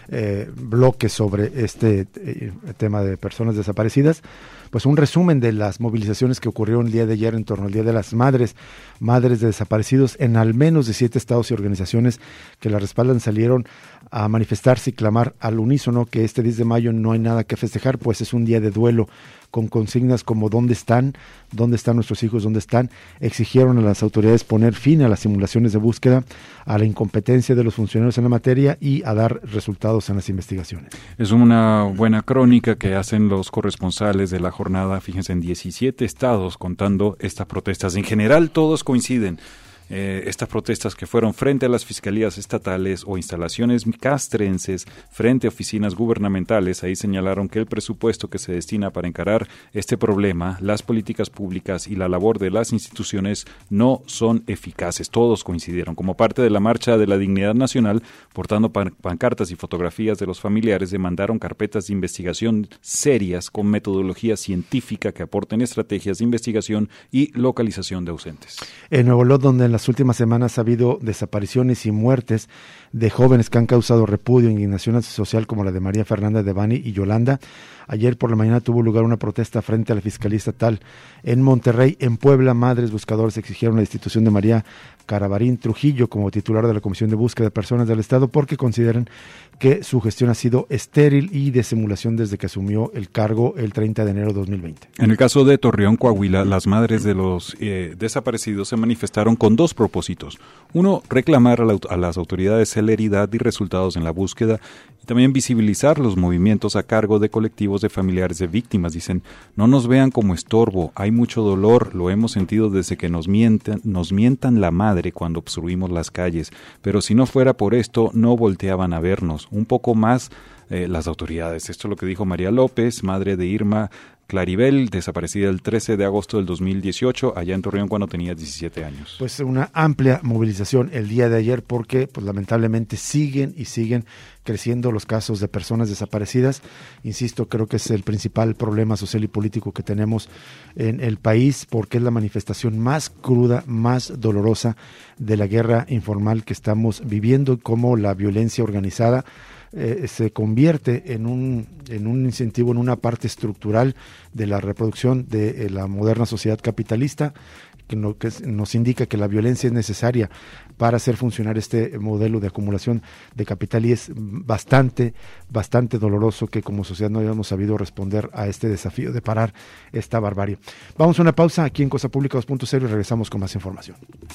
eh, bloque sobre este eh, tema de personas desaparecidas, pues un resumen de las movilizaciones que ocurrieron el día de ayer en torno al Día de las Madres, madres de desaparecidos en al menos de siete estados y organizaciones que la respaldan salieron a manifestarse y clamar al unísono que este diez de mayo no hay nada que festejar, pues es un día de duelo, con consignas como ¿dónde están? ¿Dónde están nuestros hijos? ¿Dónde están? Exigieron a las autoridades poner fin a las simulaciones de búsqueda, a la incompetencia de los funcionarios en la materia y a dar resultados en las investigaciones. Es una buena crónica que hacen los corresponsales de la jornada, fíjense, en diecisiete estados contando estas protestas. En general todos coinciden. Eh, estas protestas que fueron frente a las fiscalías estatales o instalaciones castrenses, frente a oficinas gubernamentales, ahí señalaron que el presupuesto que se destina para encarar este problema, las políticas públicas y la labor de las instituciones no son eficaces. Todos coincidieron. Como parte de la Marcha de la Dignidad Nacional, portando pan- pancartas y fotografías de los familiares, demandaron carpetas de investigación serias con metodología científica que aporten estrategias de investigación y localización de ausentes. En Nuevo León, donde en las últimas semanas ha habido desapariciones y muertes de jóvenes que han causado repudio e indignación social, como la de María Fernanda Devani y Yolanda. Ayer por la mañana tuvo lugar una protesta frente a la Fiscalía Estatal. En Monterrey, en Puebla, madres buscadores exigieron la destitución de María Carabarín Trujillo como titular de la Comisión de Búsqueda de Personas del Estado porque consideran que su gestión ha sido estéril y de simulación desde que asumió el cargo el treinta de enero de dos mil veinte. En el caso de Torreón, Coahuila, las madres de los eh, desaparecidos se manifestaron con dos propósitos. Uno, reclamar a, la, a las autoridades celeridad y resultados en la búsqueda y también visibilizar los movimientos a cargo de colectivos de familiares de víctimas. Dicen, no nos vean como estorbo, hay mucho dolor, lo hemos sentido desde que nos mientan, nos mientan la madre cuando obstruimos las calles, pero si no fuera por esto, no volteaban a vernos. Un poco más eh, las autoridades. Esto es lo que dijo María López, madre de Irma Claribel, desaparecida el trece de agosto del dos mil dieciocho, allá en Torreón cuando tenía diecisiete años. Pues una amplia movilización el día de ayer porque pues lamentablemente siguen y siguen creciendo los casos de personas desaparecidas. Insisto, creo que es el principal problema social y político que tenemos en el país porque es la manifestación más cruda, más dolorosa de la guerra informal que estamos viviendo, como la violencia organizada Eh, se convierte en un en un incentivo, en una parte estructural de la reproducción de eh, la moderna sociedad capitalista, que, no, que nos indica que la violencia es necesaria para hacer funcionar este modelo de acumulación de capital y es bastante, bastante doloroso que como sociedad no hayamos sabido responder a este desafío de parar esta barbarie. Vamos a una pausa aquí en Cosa Pública dos punto cero y regresamos con más información.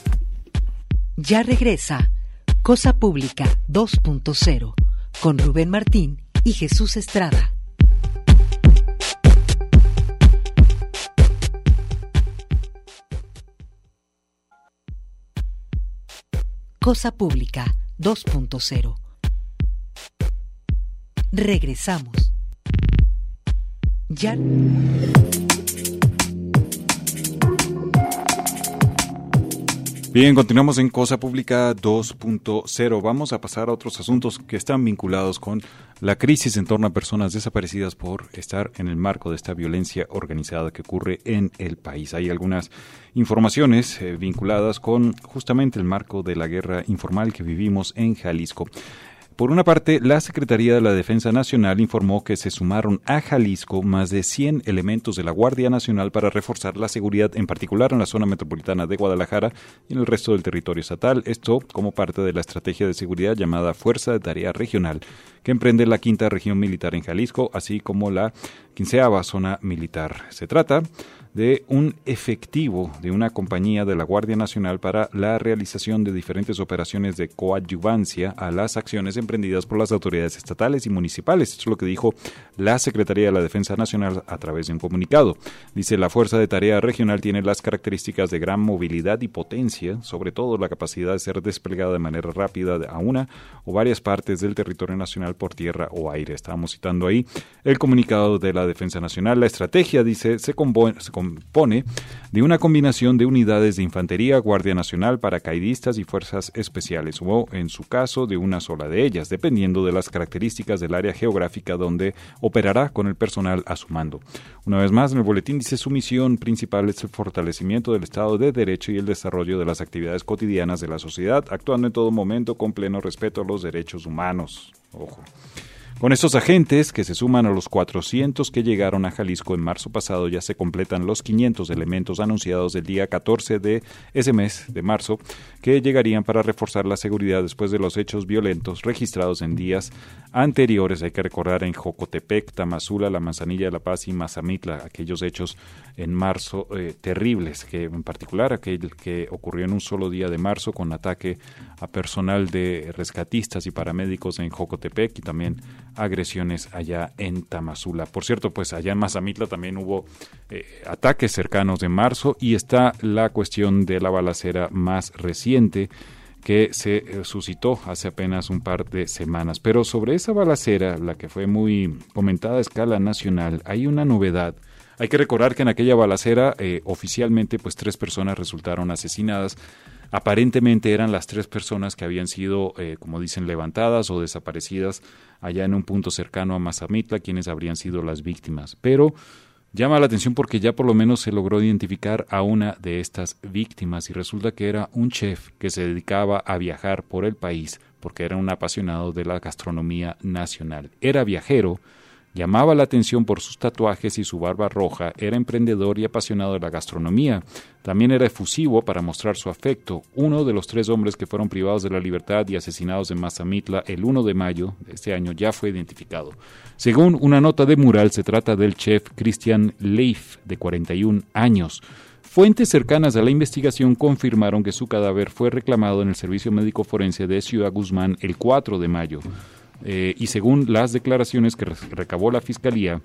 Ya regresa Cosa Pública dos punto cero. Con Rubén Martín y Jesús Estrada. Cosa Pública dos punto cero. Regresamos. Ya. Bien, continuamos en Cosa Pública dos punto cero. Vamos a pasar a otros asuntos que están vinculados con la crisis en torno a personas desaparecidas por estar en el marco de esta violencia organizada que ocurre en el país. Hay algunas informaciones eh, vinculadas con justamente el marco de la guerra informal que vivimos en Jalisco. Por una parte, la Secretaría de la Defensa Nacional informó que se sumaron a Jalisco más de cien elementos de la Guardia Nacional para reforzar la seguridad, en particular en la zona metropolitana de Guadalajara y en el resto del territorio estatal. Esto como parte de la estrategia de seguridad llamada Fuerza de Tarea Regional, que emprende la quinta región militar en Jalisco, así como la quinceava zona militar. Se trata de un efectivo de una compañía de la Guardia Nacional para la realización de diferentes operaciones de coadyuvancia a las acciones emprendidas por las autoridades estatales y municipales. Esto es lo que dijo la Secretaría de la Defensa Nacional a través de un comunicado. Dice, la Fuerza de Tarea Regional tiene las características de gran movilidad y potencia, sobre todo la capacidad de ser desplegada de manera rápida a una o varias partes del territorio nacional por tierra o aire. Estábamos citando ahí el comunicado de la Defensa Nacional. La estrategia, dice, se, convo- se convoca compone de una combinación de unidades de infantería, Guardia Nacional, paracaidistas y fuerzas especiales, o en su caso de una sola de ellas, dependiendo de las características del área geográfica donde operará con el personal a su mando. Una vez más, en el boletín dice su misión principal es el fortalecimiento del Estado de Derecho y el desarrollo de las actividades cotidianas de la sociedad, actuando en todo momento con pleno respeto a los derechos humanos. Ojo. Con estos agentes, que se suman a los cuatrocientos que llegaron a Jalisco en marzo pasado, ya se completan los quinientos elementos anunciados el día catorce de ese mes de marzo, que llegarían para reforzar la seguridad después de los hechos violentos registrados en días anteriores. Hay que recordar en Jocotepec, Tamazula, La Manzanilla de la Paz y Mazamitla, aquellos hechos en marzo eh, terribles, que en particular aquel que ocurrió en un solo día de marzo con ataque a personal de rescatistas y paramédicos en Jocotepec y también agresiones allá en Tamazula. Por cierto, pues allá en Mazamitla también hubo eh, ataques cercanos de marzo, y está la cuestión de la balacera más reciente que se eh, suscitó hace apenas un par de semanas. Pero sobre esa balacera, la que fue muy comentada a escala nacional, hay una novedad. Hay que recordar que en aquella balacera eh, oficialmente pues tres personas resultaron asesinadas. Aparentemente eran las tres personas que habían sido, eh, como dicen, levantadas o desaparecidas allá en un punto cercano a Mazamitla, quienes habrían sido las víctimas. Pero llama la atención porque ya por lo menos se logró identificar a una de estas víctimas, y resulta que era un chef que se dedicaba a viajar por el país porque era un apasionado de la gastronomía nacional. Era viajero, llamaba la atención por sus tatuajes y su barba roja, era emprendedor y apasionado de la gastronomía. También era efusivo para mostrar su afecto. Uno de los tres hombres que fueron privados de la libertad y asesinados en Mazamitla el primero de mayo de este año ya fue identificado. Según una nota de Mural, se trata del chef Christian Leif, de cuarenta y un años. Fuentes cercanas a la investigación confirmaron que su cadáver fue reclamado en el Servicio Médico Forense de Ciudad Guzmán el cuatro de mayo. Eh, y según las declaraciones que recabó la Fiscalía,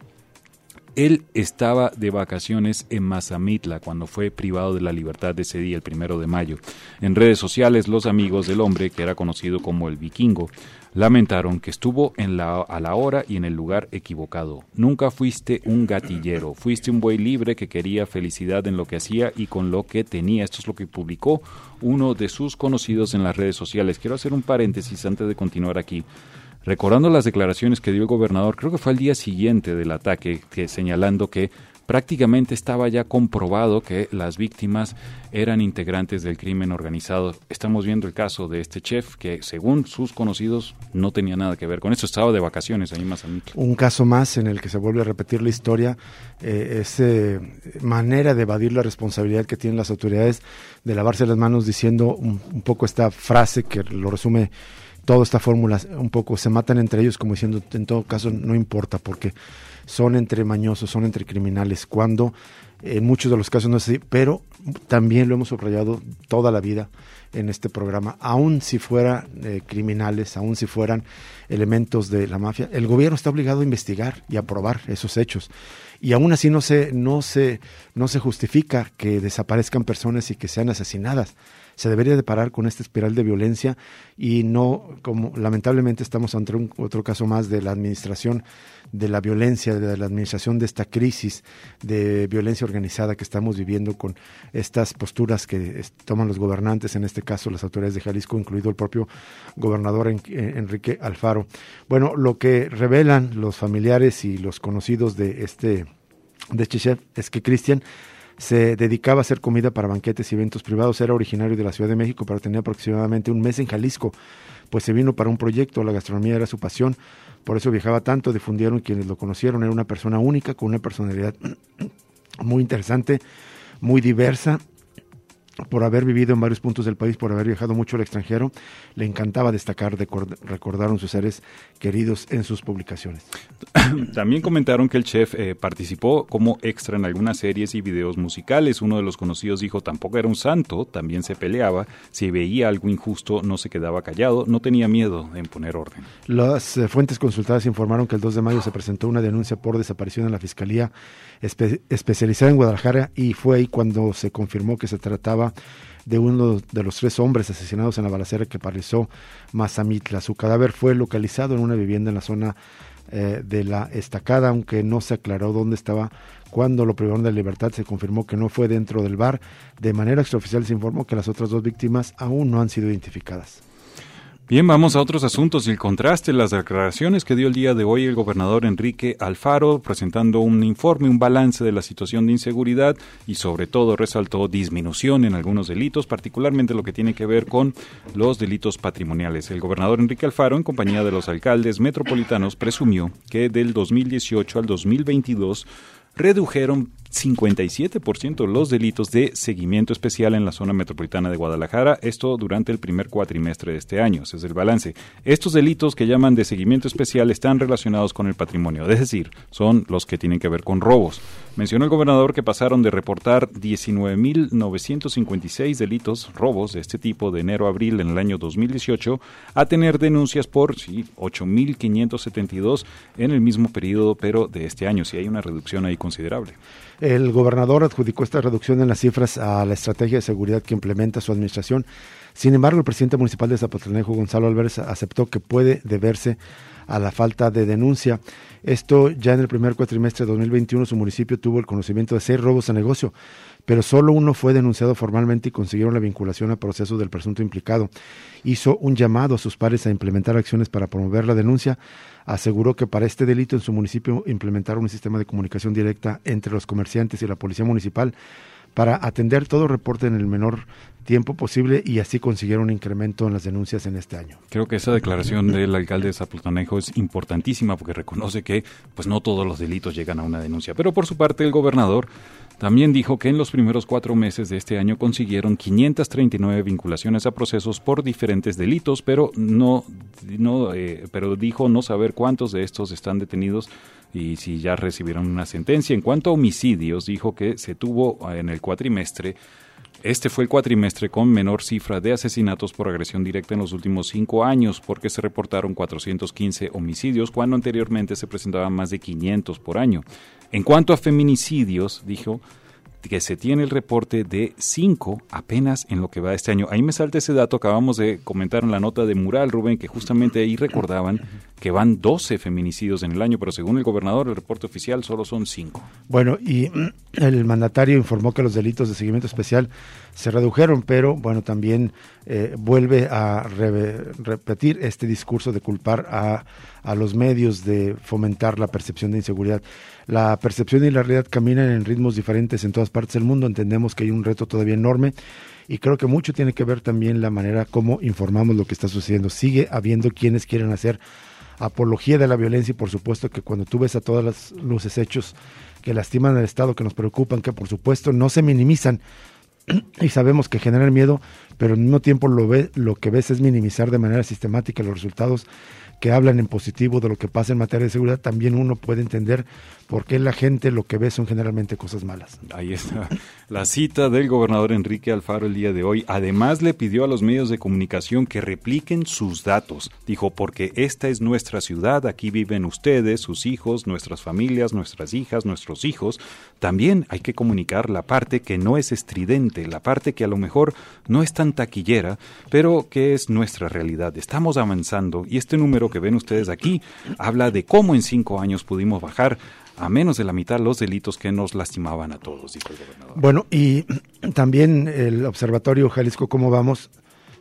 él estaba de vacaciones en Mazamitla cuando fue privado de la libertad ese día, el primero de mayo. En redes sociales, los amigos del hombre, que era conocido como el Vikingo, lamentaron que estuvo en la, a la hora y en el lugar equivocado. Nunca fuiste un gatillero, fuiste un buey libre que quería felicidad en lo que hacía y con lo que tenía. Esto es lo que publicó uno de sus conocidos en las redes sociales. Quiero hacer un paréntesis antes de continuar aquí. Recordando las declaraciones que dio el gobernador, creo que fue al día siguiente del ataque, que señalando que prácticamente estaba ya comprobado que las víctimas eran integrantes del crimen organizado. Estamos viendo el caso de este chef que, según sus conocidos, no tenía nada que ver con esto, estaba de vacaciones ahí en Mazamitla. Un caso más en el que se vuelve a repetir la historia, eh, esa eh, manera de evadir la responsabilidad que tienen las autoridades, de lavarse las manos diciendo un, un poco esta frase que lo resume toda esta fórmula, un poco se matan entre ellos, como diciendo, en todo caso no importa, porque son entre mañosos, son entre criminales, cuando en muchos de los casos no es así, pero también lo hemos subrayado toda la vida en este programa, aun si fueran eh, criminales, aun si fueran elementos de la mafia, el gobierno está obligado a investigar y a probar esos hechos, y aún así no se, no se, no se justifica que desaparezcan personas y que sean asesinadas. Se debería de parar con esta espiral de violencia y no, como lamentablemente estamos ante un, otro caso más de la administración de la violencia, de la administración de esta crisis de violencia organizada que estamos viviendo con estas posturas que es, toman los gobernantes, en este caso las autoridades de Jalisco, incluido el propio gobernador en, en, Enrique Alfaro. Bueno, lo que revelan los familiares y los conocidos de este, de este chef es que Cristian se dedicaba a hacer comida para banquetes y eventos privados. Era originario de la Ciudad de México, pero tenía aproximadamente un mes en Jalisco, pues se vino para un proyecto, la gastronomía era su pasión, por eso viajaba tanto. Difundieron quienes lo conocieron, era una persona única, con una personalidad muy interesante, muy diversa, por haber vivido en varios puntos del país, por haber viajado mucho al extranjero. Le encantaba destacar, recordaron sus seres queridos en sus publicaciones. También comentaron que el chef eh, participó como extra en algunas series y videos musicales. Uno de los conocidos dijo, tampoco era un santo, también se peleaba, si veía algo injusto no se quedaba callado, no tenía miedo en poner orden. Las eh, fuentes consultadas informaron que el dos de mayo se presentó una denuncia por desaparición en la Fiscalía espe- especializada en Guadalajara, y fue ahí cuando se confirmó que se trataba trataba de uno de los tres hombres asesinados en la balacera que paralizó Mazamitla. Su cadáver fue localizado en una vivienda en la zona eh, de la Estacada, aunque no se aclaró dónde estaba cuando lo privaron de libertad. Se confirmó que no fue dentro del bar. De manera extraoficial se informó que las otras dos víctimas aún no han sido identificadas. Bien, vamos a otros asuntos y el contraste, las declaraciones que dio el día de hoy el gobernador Enrique Alfaro, presentando un informe, un balance de la situación de inseguridad y sobre todo resaltó disminución en algunos delitos, particularmente lo que tiene que ver con los delitos patrimoniales. El gobernador Enrique Alfaro, en compañía de los alcaldes metropolitanos, presumió que del dos mil dieciocho al dos mil veintidós redujeron cincuenta y siete por ciento los delitos de seguimiento especial en la zona metropolitana de Guadalajara, esto durante el primer cuatrimestre de este año. Ese es el balance. Estos delitos que llaman de seguimiento especial están relacionados con el patrimonio, es decir, son los que tienen que ver con robos. Mencionó el gobernador que pasaron de reportar diecinueve mil novecientos cincuenta y seis delitos, robos de este tipo de enero a abril en el año dos mil dieciocho, a tener denuncias por sí, ocho mil quinientos setenta y dos en el mismo periodo, pero de este año. Sí hay una reducción ahí considerable. El gobernador adjudicó esta reducción en las cifras a la estrategia de seguridad que implementa su administración. Sin embargo, el presidente municipal de Zapotlanejo, Gonzalo Álvarez, aceptó que puede deberse a la falta de denuncia. Esto ya en el primer cuatrimestre de dos mil veintiuno, su municipio tuvo el conocimiento de seis robos a negocio, pero solo uno fue denunciado formalmente y consiguieron la vinculación al proceso del presunto implicado. Hizo un llamado a sus pares a implementar acciones para promover la denuncia. Aseguró que para este delito en su municipio implementaron un sistema de comunicación directa entre los comerciantes y la policía municipal para atender todo reporte en el menor tiempo posible y así consiguieron un incremento en las denuncias en este año. Creo que esa declaración del alcalde de Zapotlanejo es importantísima porque reconoce que pues no todos los delitos llegan a una denuncia. Pero por su parte el gobernador también dijo que en los primeros cuatro meses de este año consiguieron quinientas treinta y nueve vinculaciones a procesos por diferentes delitos, pero no, no, eh, pero dijo no saber cuántos de estos están detenidos y si ya recibieron una sentencia. En cuanto a homicidios, dijo que se tuvo en el cuatrimestre, este fue el cuatrimestre con menor cifra de asesinatos por agresión directa en los últimos cinco años, porque se reportaron cuatrocientos quince homicidios, cuando anteriormente se presentaban más de quinientos por año. En cuanto a feminicidios, dijo que se tiene el reporte de cinco apenas en lo que va de este año. Ahí me salta ese dato, acabamos de comentar en la nota de Mural, Rubén, que justamente ahí recordaban que van doce feminicidios en el año, pero según el gobernador, el reporte oficial solo son cinco. Bueno, y el mandatario informó que los delitos de seguimiento especial se redujeron, pero bueno, también eh, vuelve a re- repetir este discurso de culpar a, a los medios de fomentar la percepción de inseguridad. La percepción y la realidad caminan en ritmos diferentes en todas partes del mundo. Entendemos que hay un reto todavía enorme y creo que mucho tiene que ver también la manera como informamos lo que está sucediendo. Sigue habiendo quienes quieren hacer apología de la violencia y por supuesto que cuando tú ves a todas las luces hechos que lastiman al Estado, que nos preocupan, que por supuesto no se minimizan y sabemos que generan miedo, pero al mismo tiempo lo, ve, lo que ves es minimizar de manera sistemática los resultados que hablan en positivo de lo que pasa en materia de seguridad, también uno puede entender por qué la gente lo que ve son generalmente cosas malas. Ahí está la cita del gobernador Enrique Alfaro el día de hoy. Además le pidió a los medios de comunicación que repliquen sus datos. Dijo, porque esta es nuestra ciudad, aquí viven ustedes, sus hijos, nuestras familias, nuestras hijas, nuestros hijos. También hay que comunicar la parte que no es estridente, la parte que a lo mejor no es tan taquillera, pero que es nuestra realidad. Estamos avanzando y este número que ven ustedes aquí habla de cómo en cinco años pudimos bajar a menos de la mitad los delitos que nos lastimaban a todos, dijo el gobernador. Bueno, y también el Observatorio Jalisco Cómo Vamos,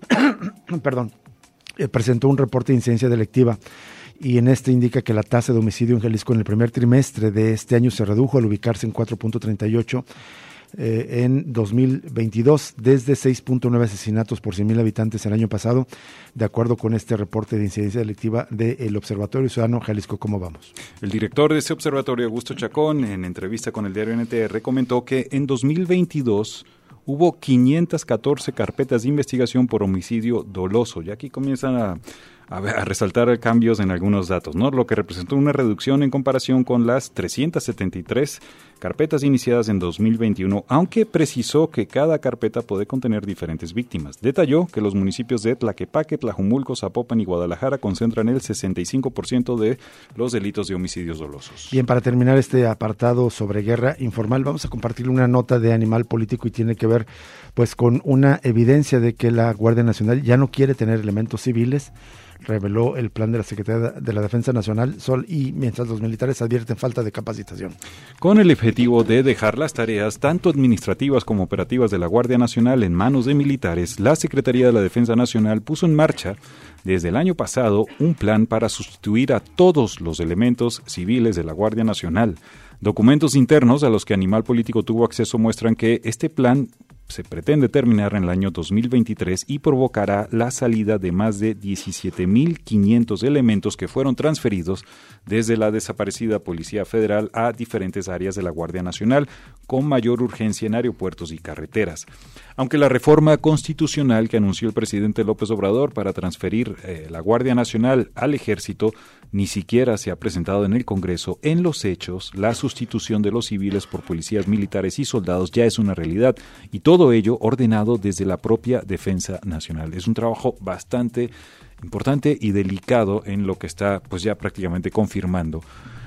perdón, eh, presentó un reporte de incidencia delictiva y en este indica que la tasa de homicidio en Jalisco en el primer trimestre de este año se redujo al ubicarse en cuatro punto treinta y ocho eh, en dos mil veintidós, desde seis punto nueve asesinatos por cien mil habitantes el año pasado, de acuerdo con este reporte de incidencia delictiva del Observatorio Ciudadano Jalisco Cómo Vamos. El director de ese observatorio, Augusto Chacón, en entrevista con el diario N T R, comentó que en dos mil veintidós hubo quinientas catorce carpetas de investigación por homicidio doloso. Y aquí comienzan a, a, a resaltar cambios en algunos datos, ¿no? Lo que representó una reducción en comparación con las trescientas setenta y tres carpetas iniciadas en dos mil veintiuno, aunque precisó que cada carpeta puede contener diferentes víctimas. Detalló que los municipios de Tlaquepaque, Tlajumulco, Zapopan y Guadalajara concentran el sesenta y cinco por ciento de los delitos de homicidios dolosos. Bien, para terminar este apartado sobre guerra informal, vamos a compartir una nota de Animal Político y tiene que ver pues con una evidencia de que la Guardia Nacional ya no quiere tener elementos civiles. Reveló el plan de la Secretaría de la Defensa Nacional, Sol, y mientras los militares advierten falta de capacitación. Con el objetivo de dejar las tareas, tanto administrativas como operativas de la Guardia Nacional en manos de militares, la Secretaría de la Defensa Nacional puso en marcha desde el año pasado un plan para sustituir a todos los elementos civiles de la Guardia Nacional. Documentos internos a los que Animal Político tuvo acceso muestran que este plan se pretende terminar en el año dos mil veintitrés y provocará la salida de más de diecisiete mil quinientos elementos que fueron transferidos desde la desaparecida Policía Federal a diferentes áreas de la Guardia Nacional, con mayor urgencia en aeropuertos y carreteras. Aunque la reforma constitucional que anunció el presidente López Obrador para transferir eh, la Guardia Nacional al Ejército ni siquiera se ha presentado en el Congreso, en los hechos, la sustitución de los civiles por policías militares y soldados ya es una realidad, y todo ello ordenado desde la propia Defensa Nacional. Es un trabajo bastante importante y delicado en lo que está pues ya prácticamente confirmando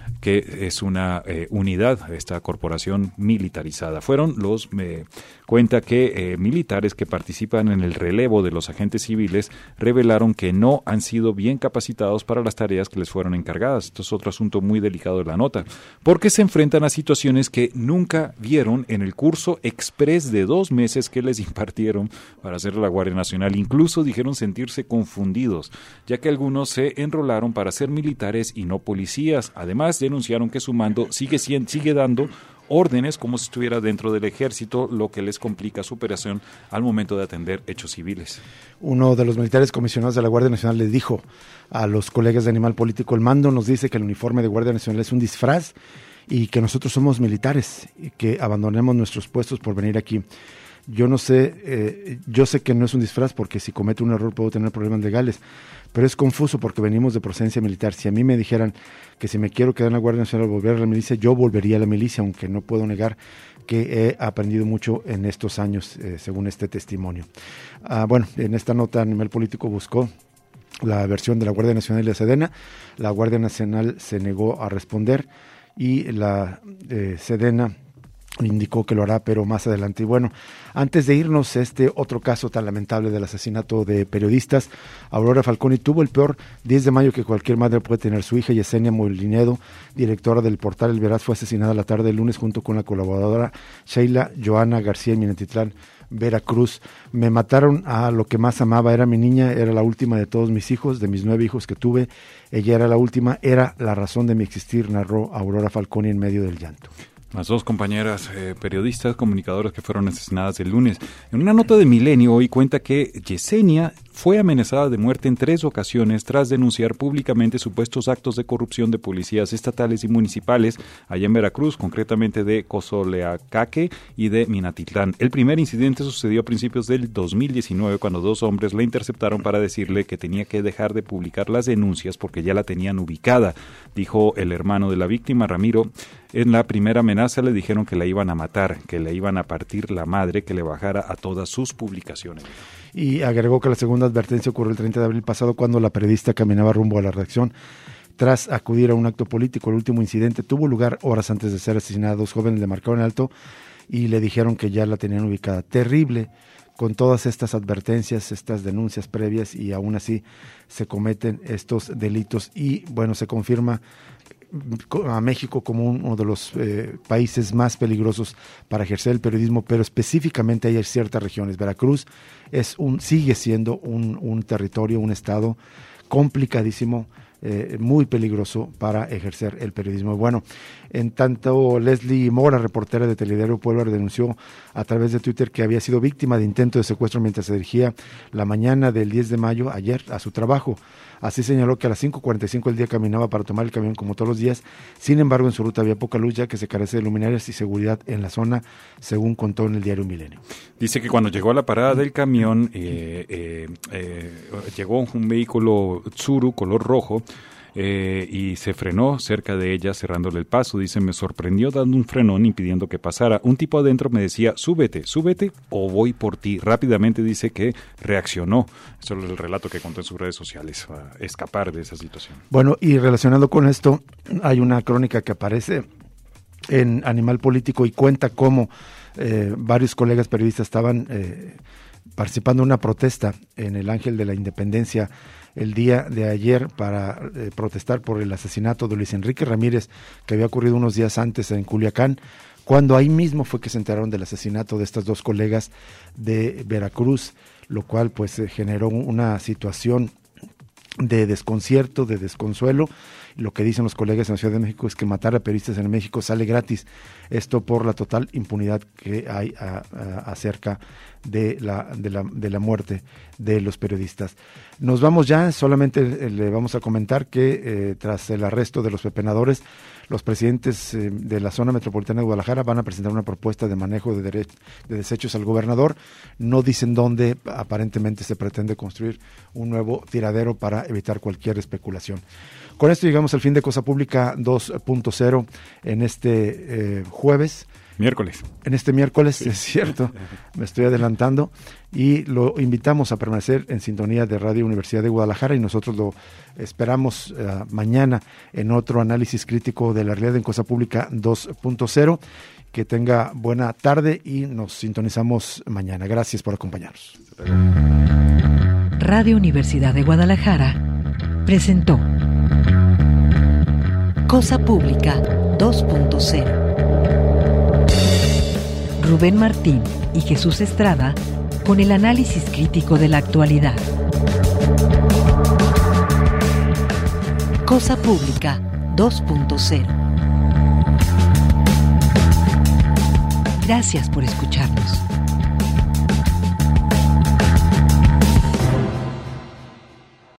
que es una eh, unidad, esta corporación militarizada. Fueron los, eh, cuenta que eh, militares que participan en el relevo de los agentes civiles revelaron que no han sido bien capacitados para las tareas que les fueron encargadas. Esto es otro asunto muy delicado de la nota, porque se enfrentan a situaciones que nunca vieron en el curso express de dos meses que les impartieron para hacer la Guardia Nacional. Incluso dijeron sentirse confundidos, ya que algunos se enrolaron para ser militares y no policías. Además, denunciaron que su mando sigue, sigue dando órdenes como si estuviera dentro del ejército, lo que les complica su operación al momento de atender hechos civiles. Uno de los militares comisionados de la Guardia Nacional les dijo a los colegas de Animal Político: el mando nos dice que el uniforme de Guardia Nacional es un disfraz y que nosotros somos militares y que abandonemos nuestros puestos por venir aquí. Yo no sé, eh, yo sé que no es un disfraz porque si cometo un error puedo tener problemas legales, pero es confuso porque venimos de procedencia militar. Si a mí me dijeran que si me quiero quedar en la Guardia Nacional o volver a la milicia, yo volvería a la milicia, aunque no puedo negar que he aprendido mucho en estos años, eh, según este testimonio. Ah, bueno, en esta nota Animal Político buscó la versión de la Guardia Nacional y la Sedena. La Guardia Nacional se negó a responder y la eh, Sedena indicó que lo hará, pero más adelante. Y bueno, antes de irnos, este otro caso tan lamentable del asesinato de periodistas, Aurora Falconi tuvo el peor diez de mayo que cualquier madre puede tener. Su hija Yesenia Molinedo, directora del portal El Veraz, fue asesinada la tarde del lunes junto con la colaboradora Sheila Joana García en Minatitlán, Veracruz. Me mataron a lo que más amaba, era mi niña, era la última de todos mis hijos, de mis nueve hijos que tuve, ella era la última, era la razón de mi existir, narró Aurora Falconi en medio del llanto. Las dos compañeras eh, periodistas, comunicadoras que fueron asesinadas el lunes. En una nota de Milenio hoy cuenta que Yesenia fue amenazada de muerte en tres ocasiones tras denunciar públicamente supuestos actos de corrupción de policías estatales y municipales allá en Veracruz, concretamente de Cozoleacaque y de Minatitlán. El primer incidente sucedió a principios del dos mil diecinueve cuando dos hombres la interceptaron para decirle que tenía que dejar de publicar las denuncias porque ya la tenían ubicada, dijo el hermano de la víctima, Ramiro. En la primera amenaza le dijeron que la iban a matar, que le iban a partir la madre, que le bajara a todas sus publicaciones. Y agregó que la segunda advertencia ocurrió el treinta de abril pasado cuando la periodista caminaba rumbo a la redacción tras acudir a un acto político. El último incidente tuvo lugar horas antes de ser asesinada. Dos jóvenes le marcaron alto y le dijeron que ya la tenían ubicada. Terrible, con todas estas advertencias, estas denuncias previas, y aún así se cometen estos delitos. Y bueno, se confirma a México como uno de los eh, países más peligrosos para ejercer el periodismo, pero específicamente hay ciertas regiones. Veracruz es un, sigue siendo un, un territorio, un estado complicadísimo, eh, muy peligroso para ejercer el periodismo. Bueno, en tanto, Leslie Mora, reportera de Telediario Puebla, denunció a través de Twitter que había sido víctima de intento de secuestro mientras se dirigía la mañana del diez de mayo, ayer, a su trabajo. Así señaló que a las cinco cuarenta y cinco del día caminaba para tomar el camión como todos los días. Sin embargo, en su ruta había poca luz ya que se carece de luminarias y seguridad en la zona, según contó en el diario Milenio. Dice que cuando llegó a la parada del camión, eh, eh, eh, llegó un vehículo Tsuru color rojo, eh, y se frenó cerca de ella cerrándole el paso. Dice, me sorprendió dando un frenón impidiendo que pasara. Un tipo adentro me decía, súbete, súbete o voy por ti. Rápidamente dice que reaccionó. Eso es el relato que contó en sus redes sociales, a escapar de esa situación. Bueno, y relacionado con esto, hay una crónica que aparece en Animal Político y cuenta cómo eh, varios colegas periodistas estaban eh, participando en una protesta en el Ángel de la Independencia el día de ayer para eh, protestar por el asesinato de Luis Enrique Ramírez, que había ocurrido unos días antes en Culiacán, cuando ahí mismo fue que se enteraron del asesinato de estas dos colegas de Veracruz, lo cual pues eh, generó una situación de desconcierto, de desconsuelo. Lo que dicen los colegas en la Ciudad de México es que matar a periodistas en México sale gratis, esto por la total impunidad que hay a, a, acerca de la, de, la, de la muerte de los periodistas. Nos vamos ya, solamente le vamos a comentar que eh, tras el arresto de los pepenadores, los presidentes eh, de la zona metropolitana de Guadalajara van a presentar una propuesta de manejo de, dere- de desechos al gobernador. No dicen dónde, aparentemente se pretende construir un nuevo tiradero para evitar cualquier especulación. Con esto llegamos al fin de Cosa Pública dos punto cero en este eh, jueves. Miércoles. En este miércoles, sí. Es cierto, me estoy adelantando, y lo invitamos a permanecer en sintonía de Radio Universidad de Guadalajara, y nosotros lo esperamos uh, mañana en otro análisis crítico de la realidad en Cosa Pública dos punto cero. Que tenga buena tarde y nos sintonizamos mañana. Gracias por acompañarnos. Radio Universidad de Guadalajara presentó Cosa Pública dos punto cero. Rubén Martín y Jesús Estrada con el análisis crítico de la actualidad. Cosa Pública dos punto cero. Gracias por escucharnos.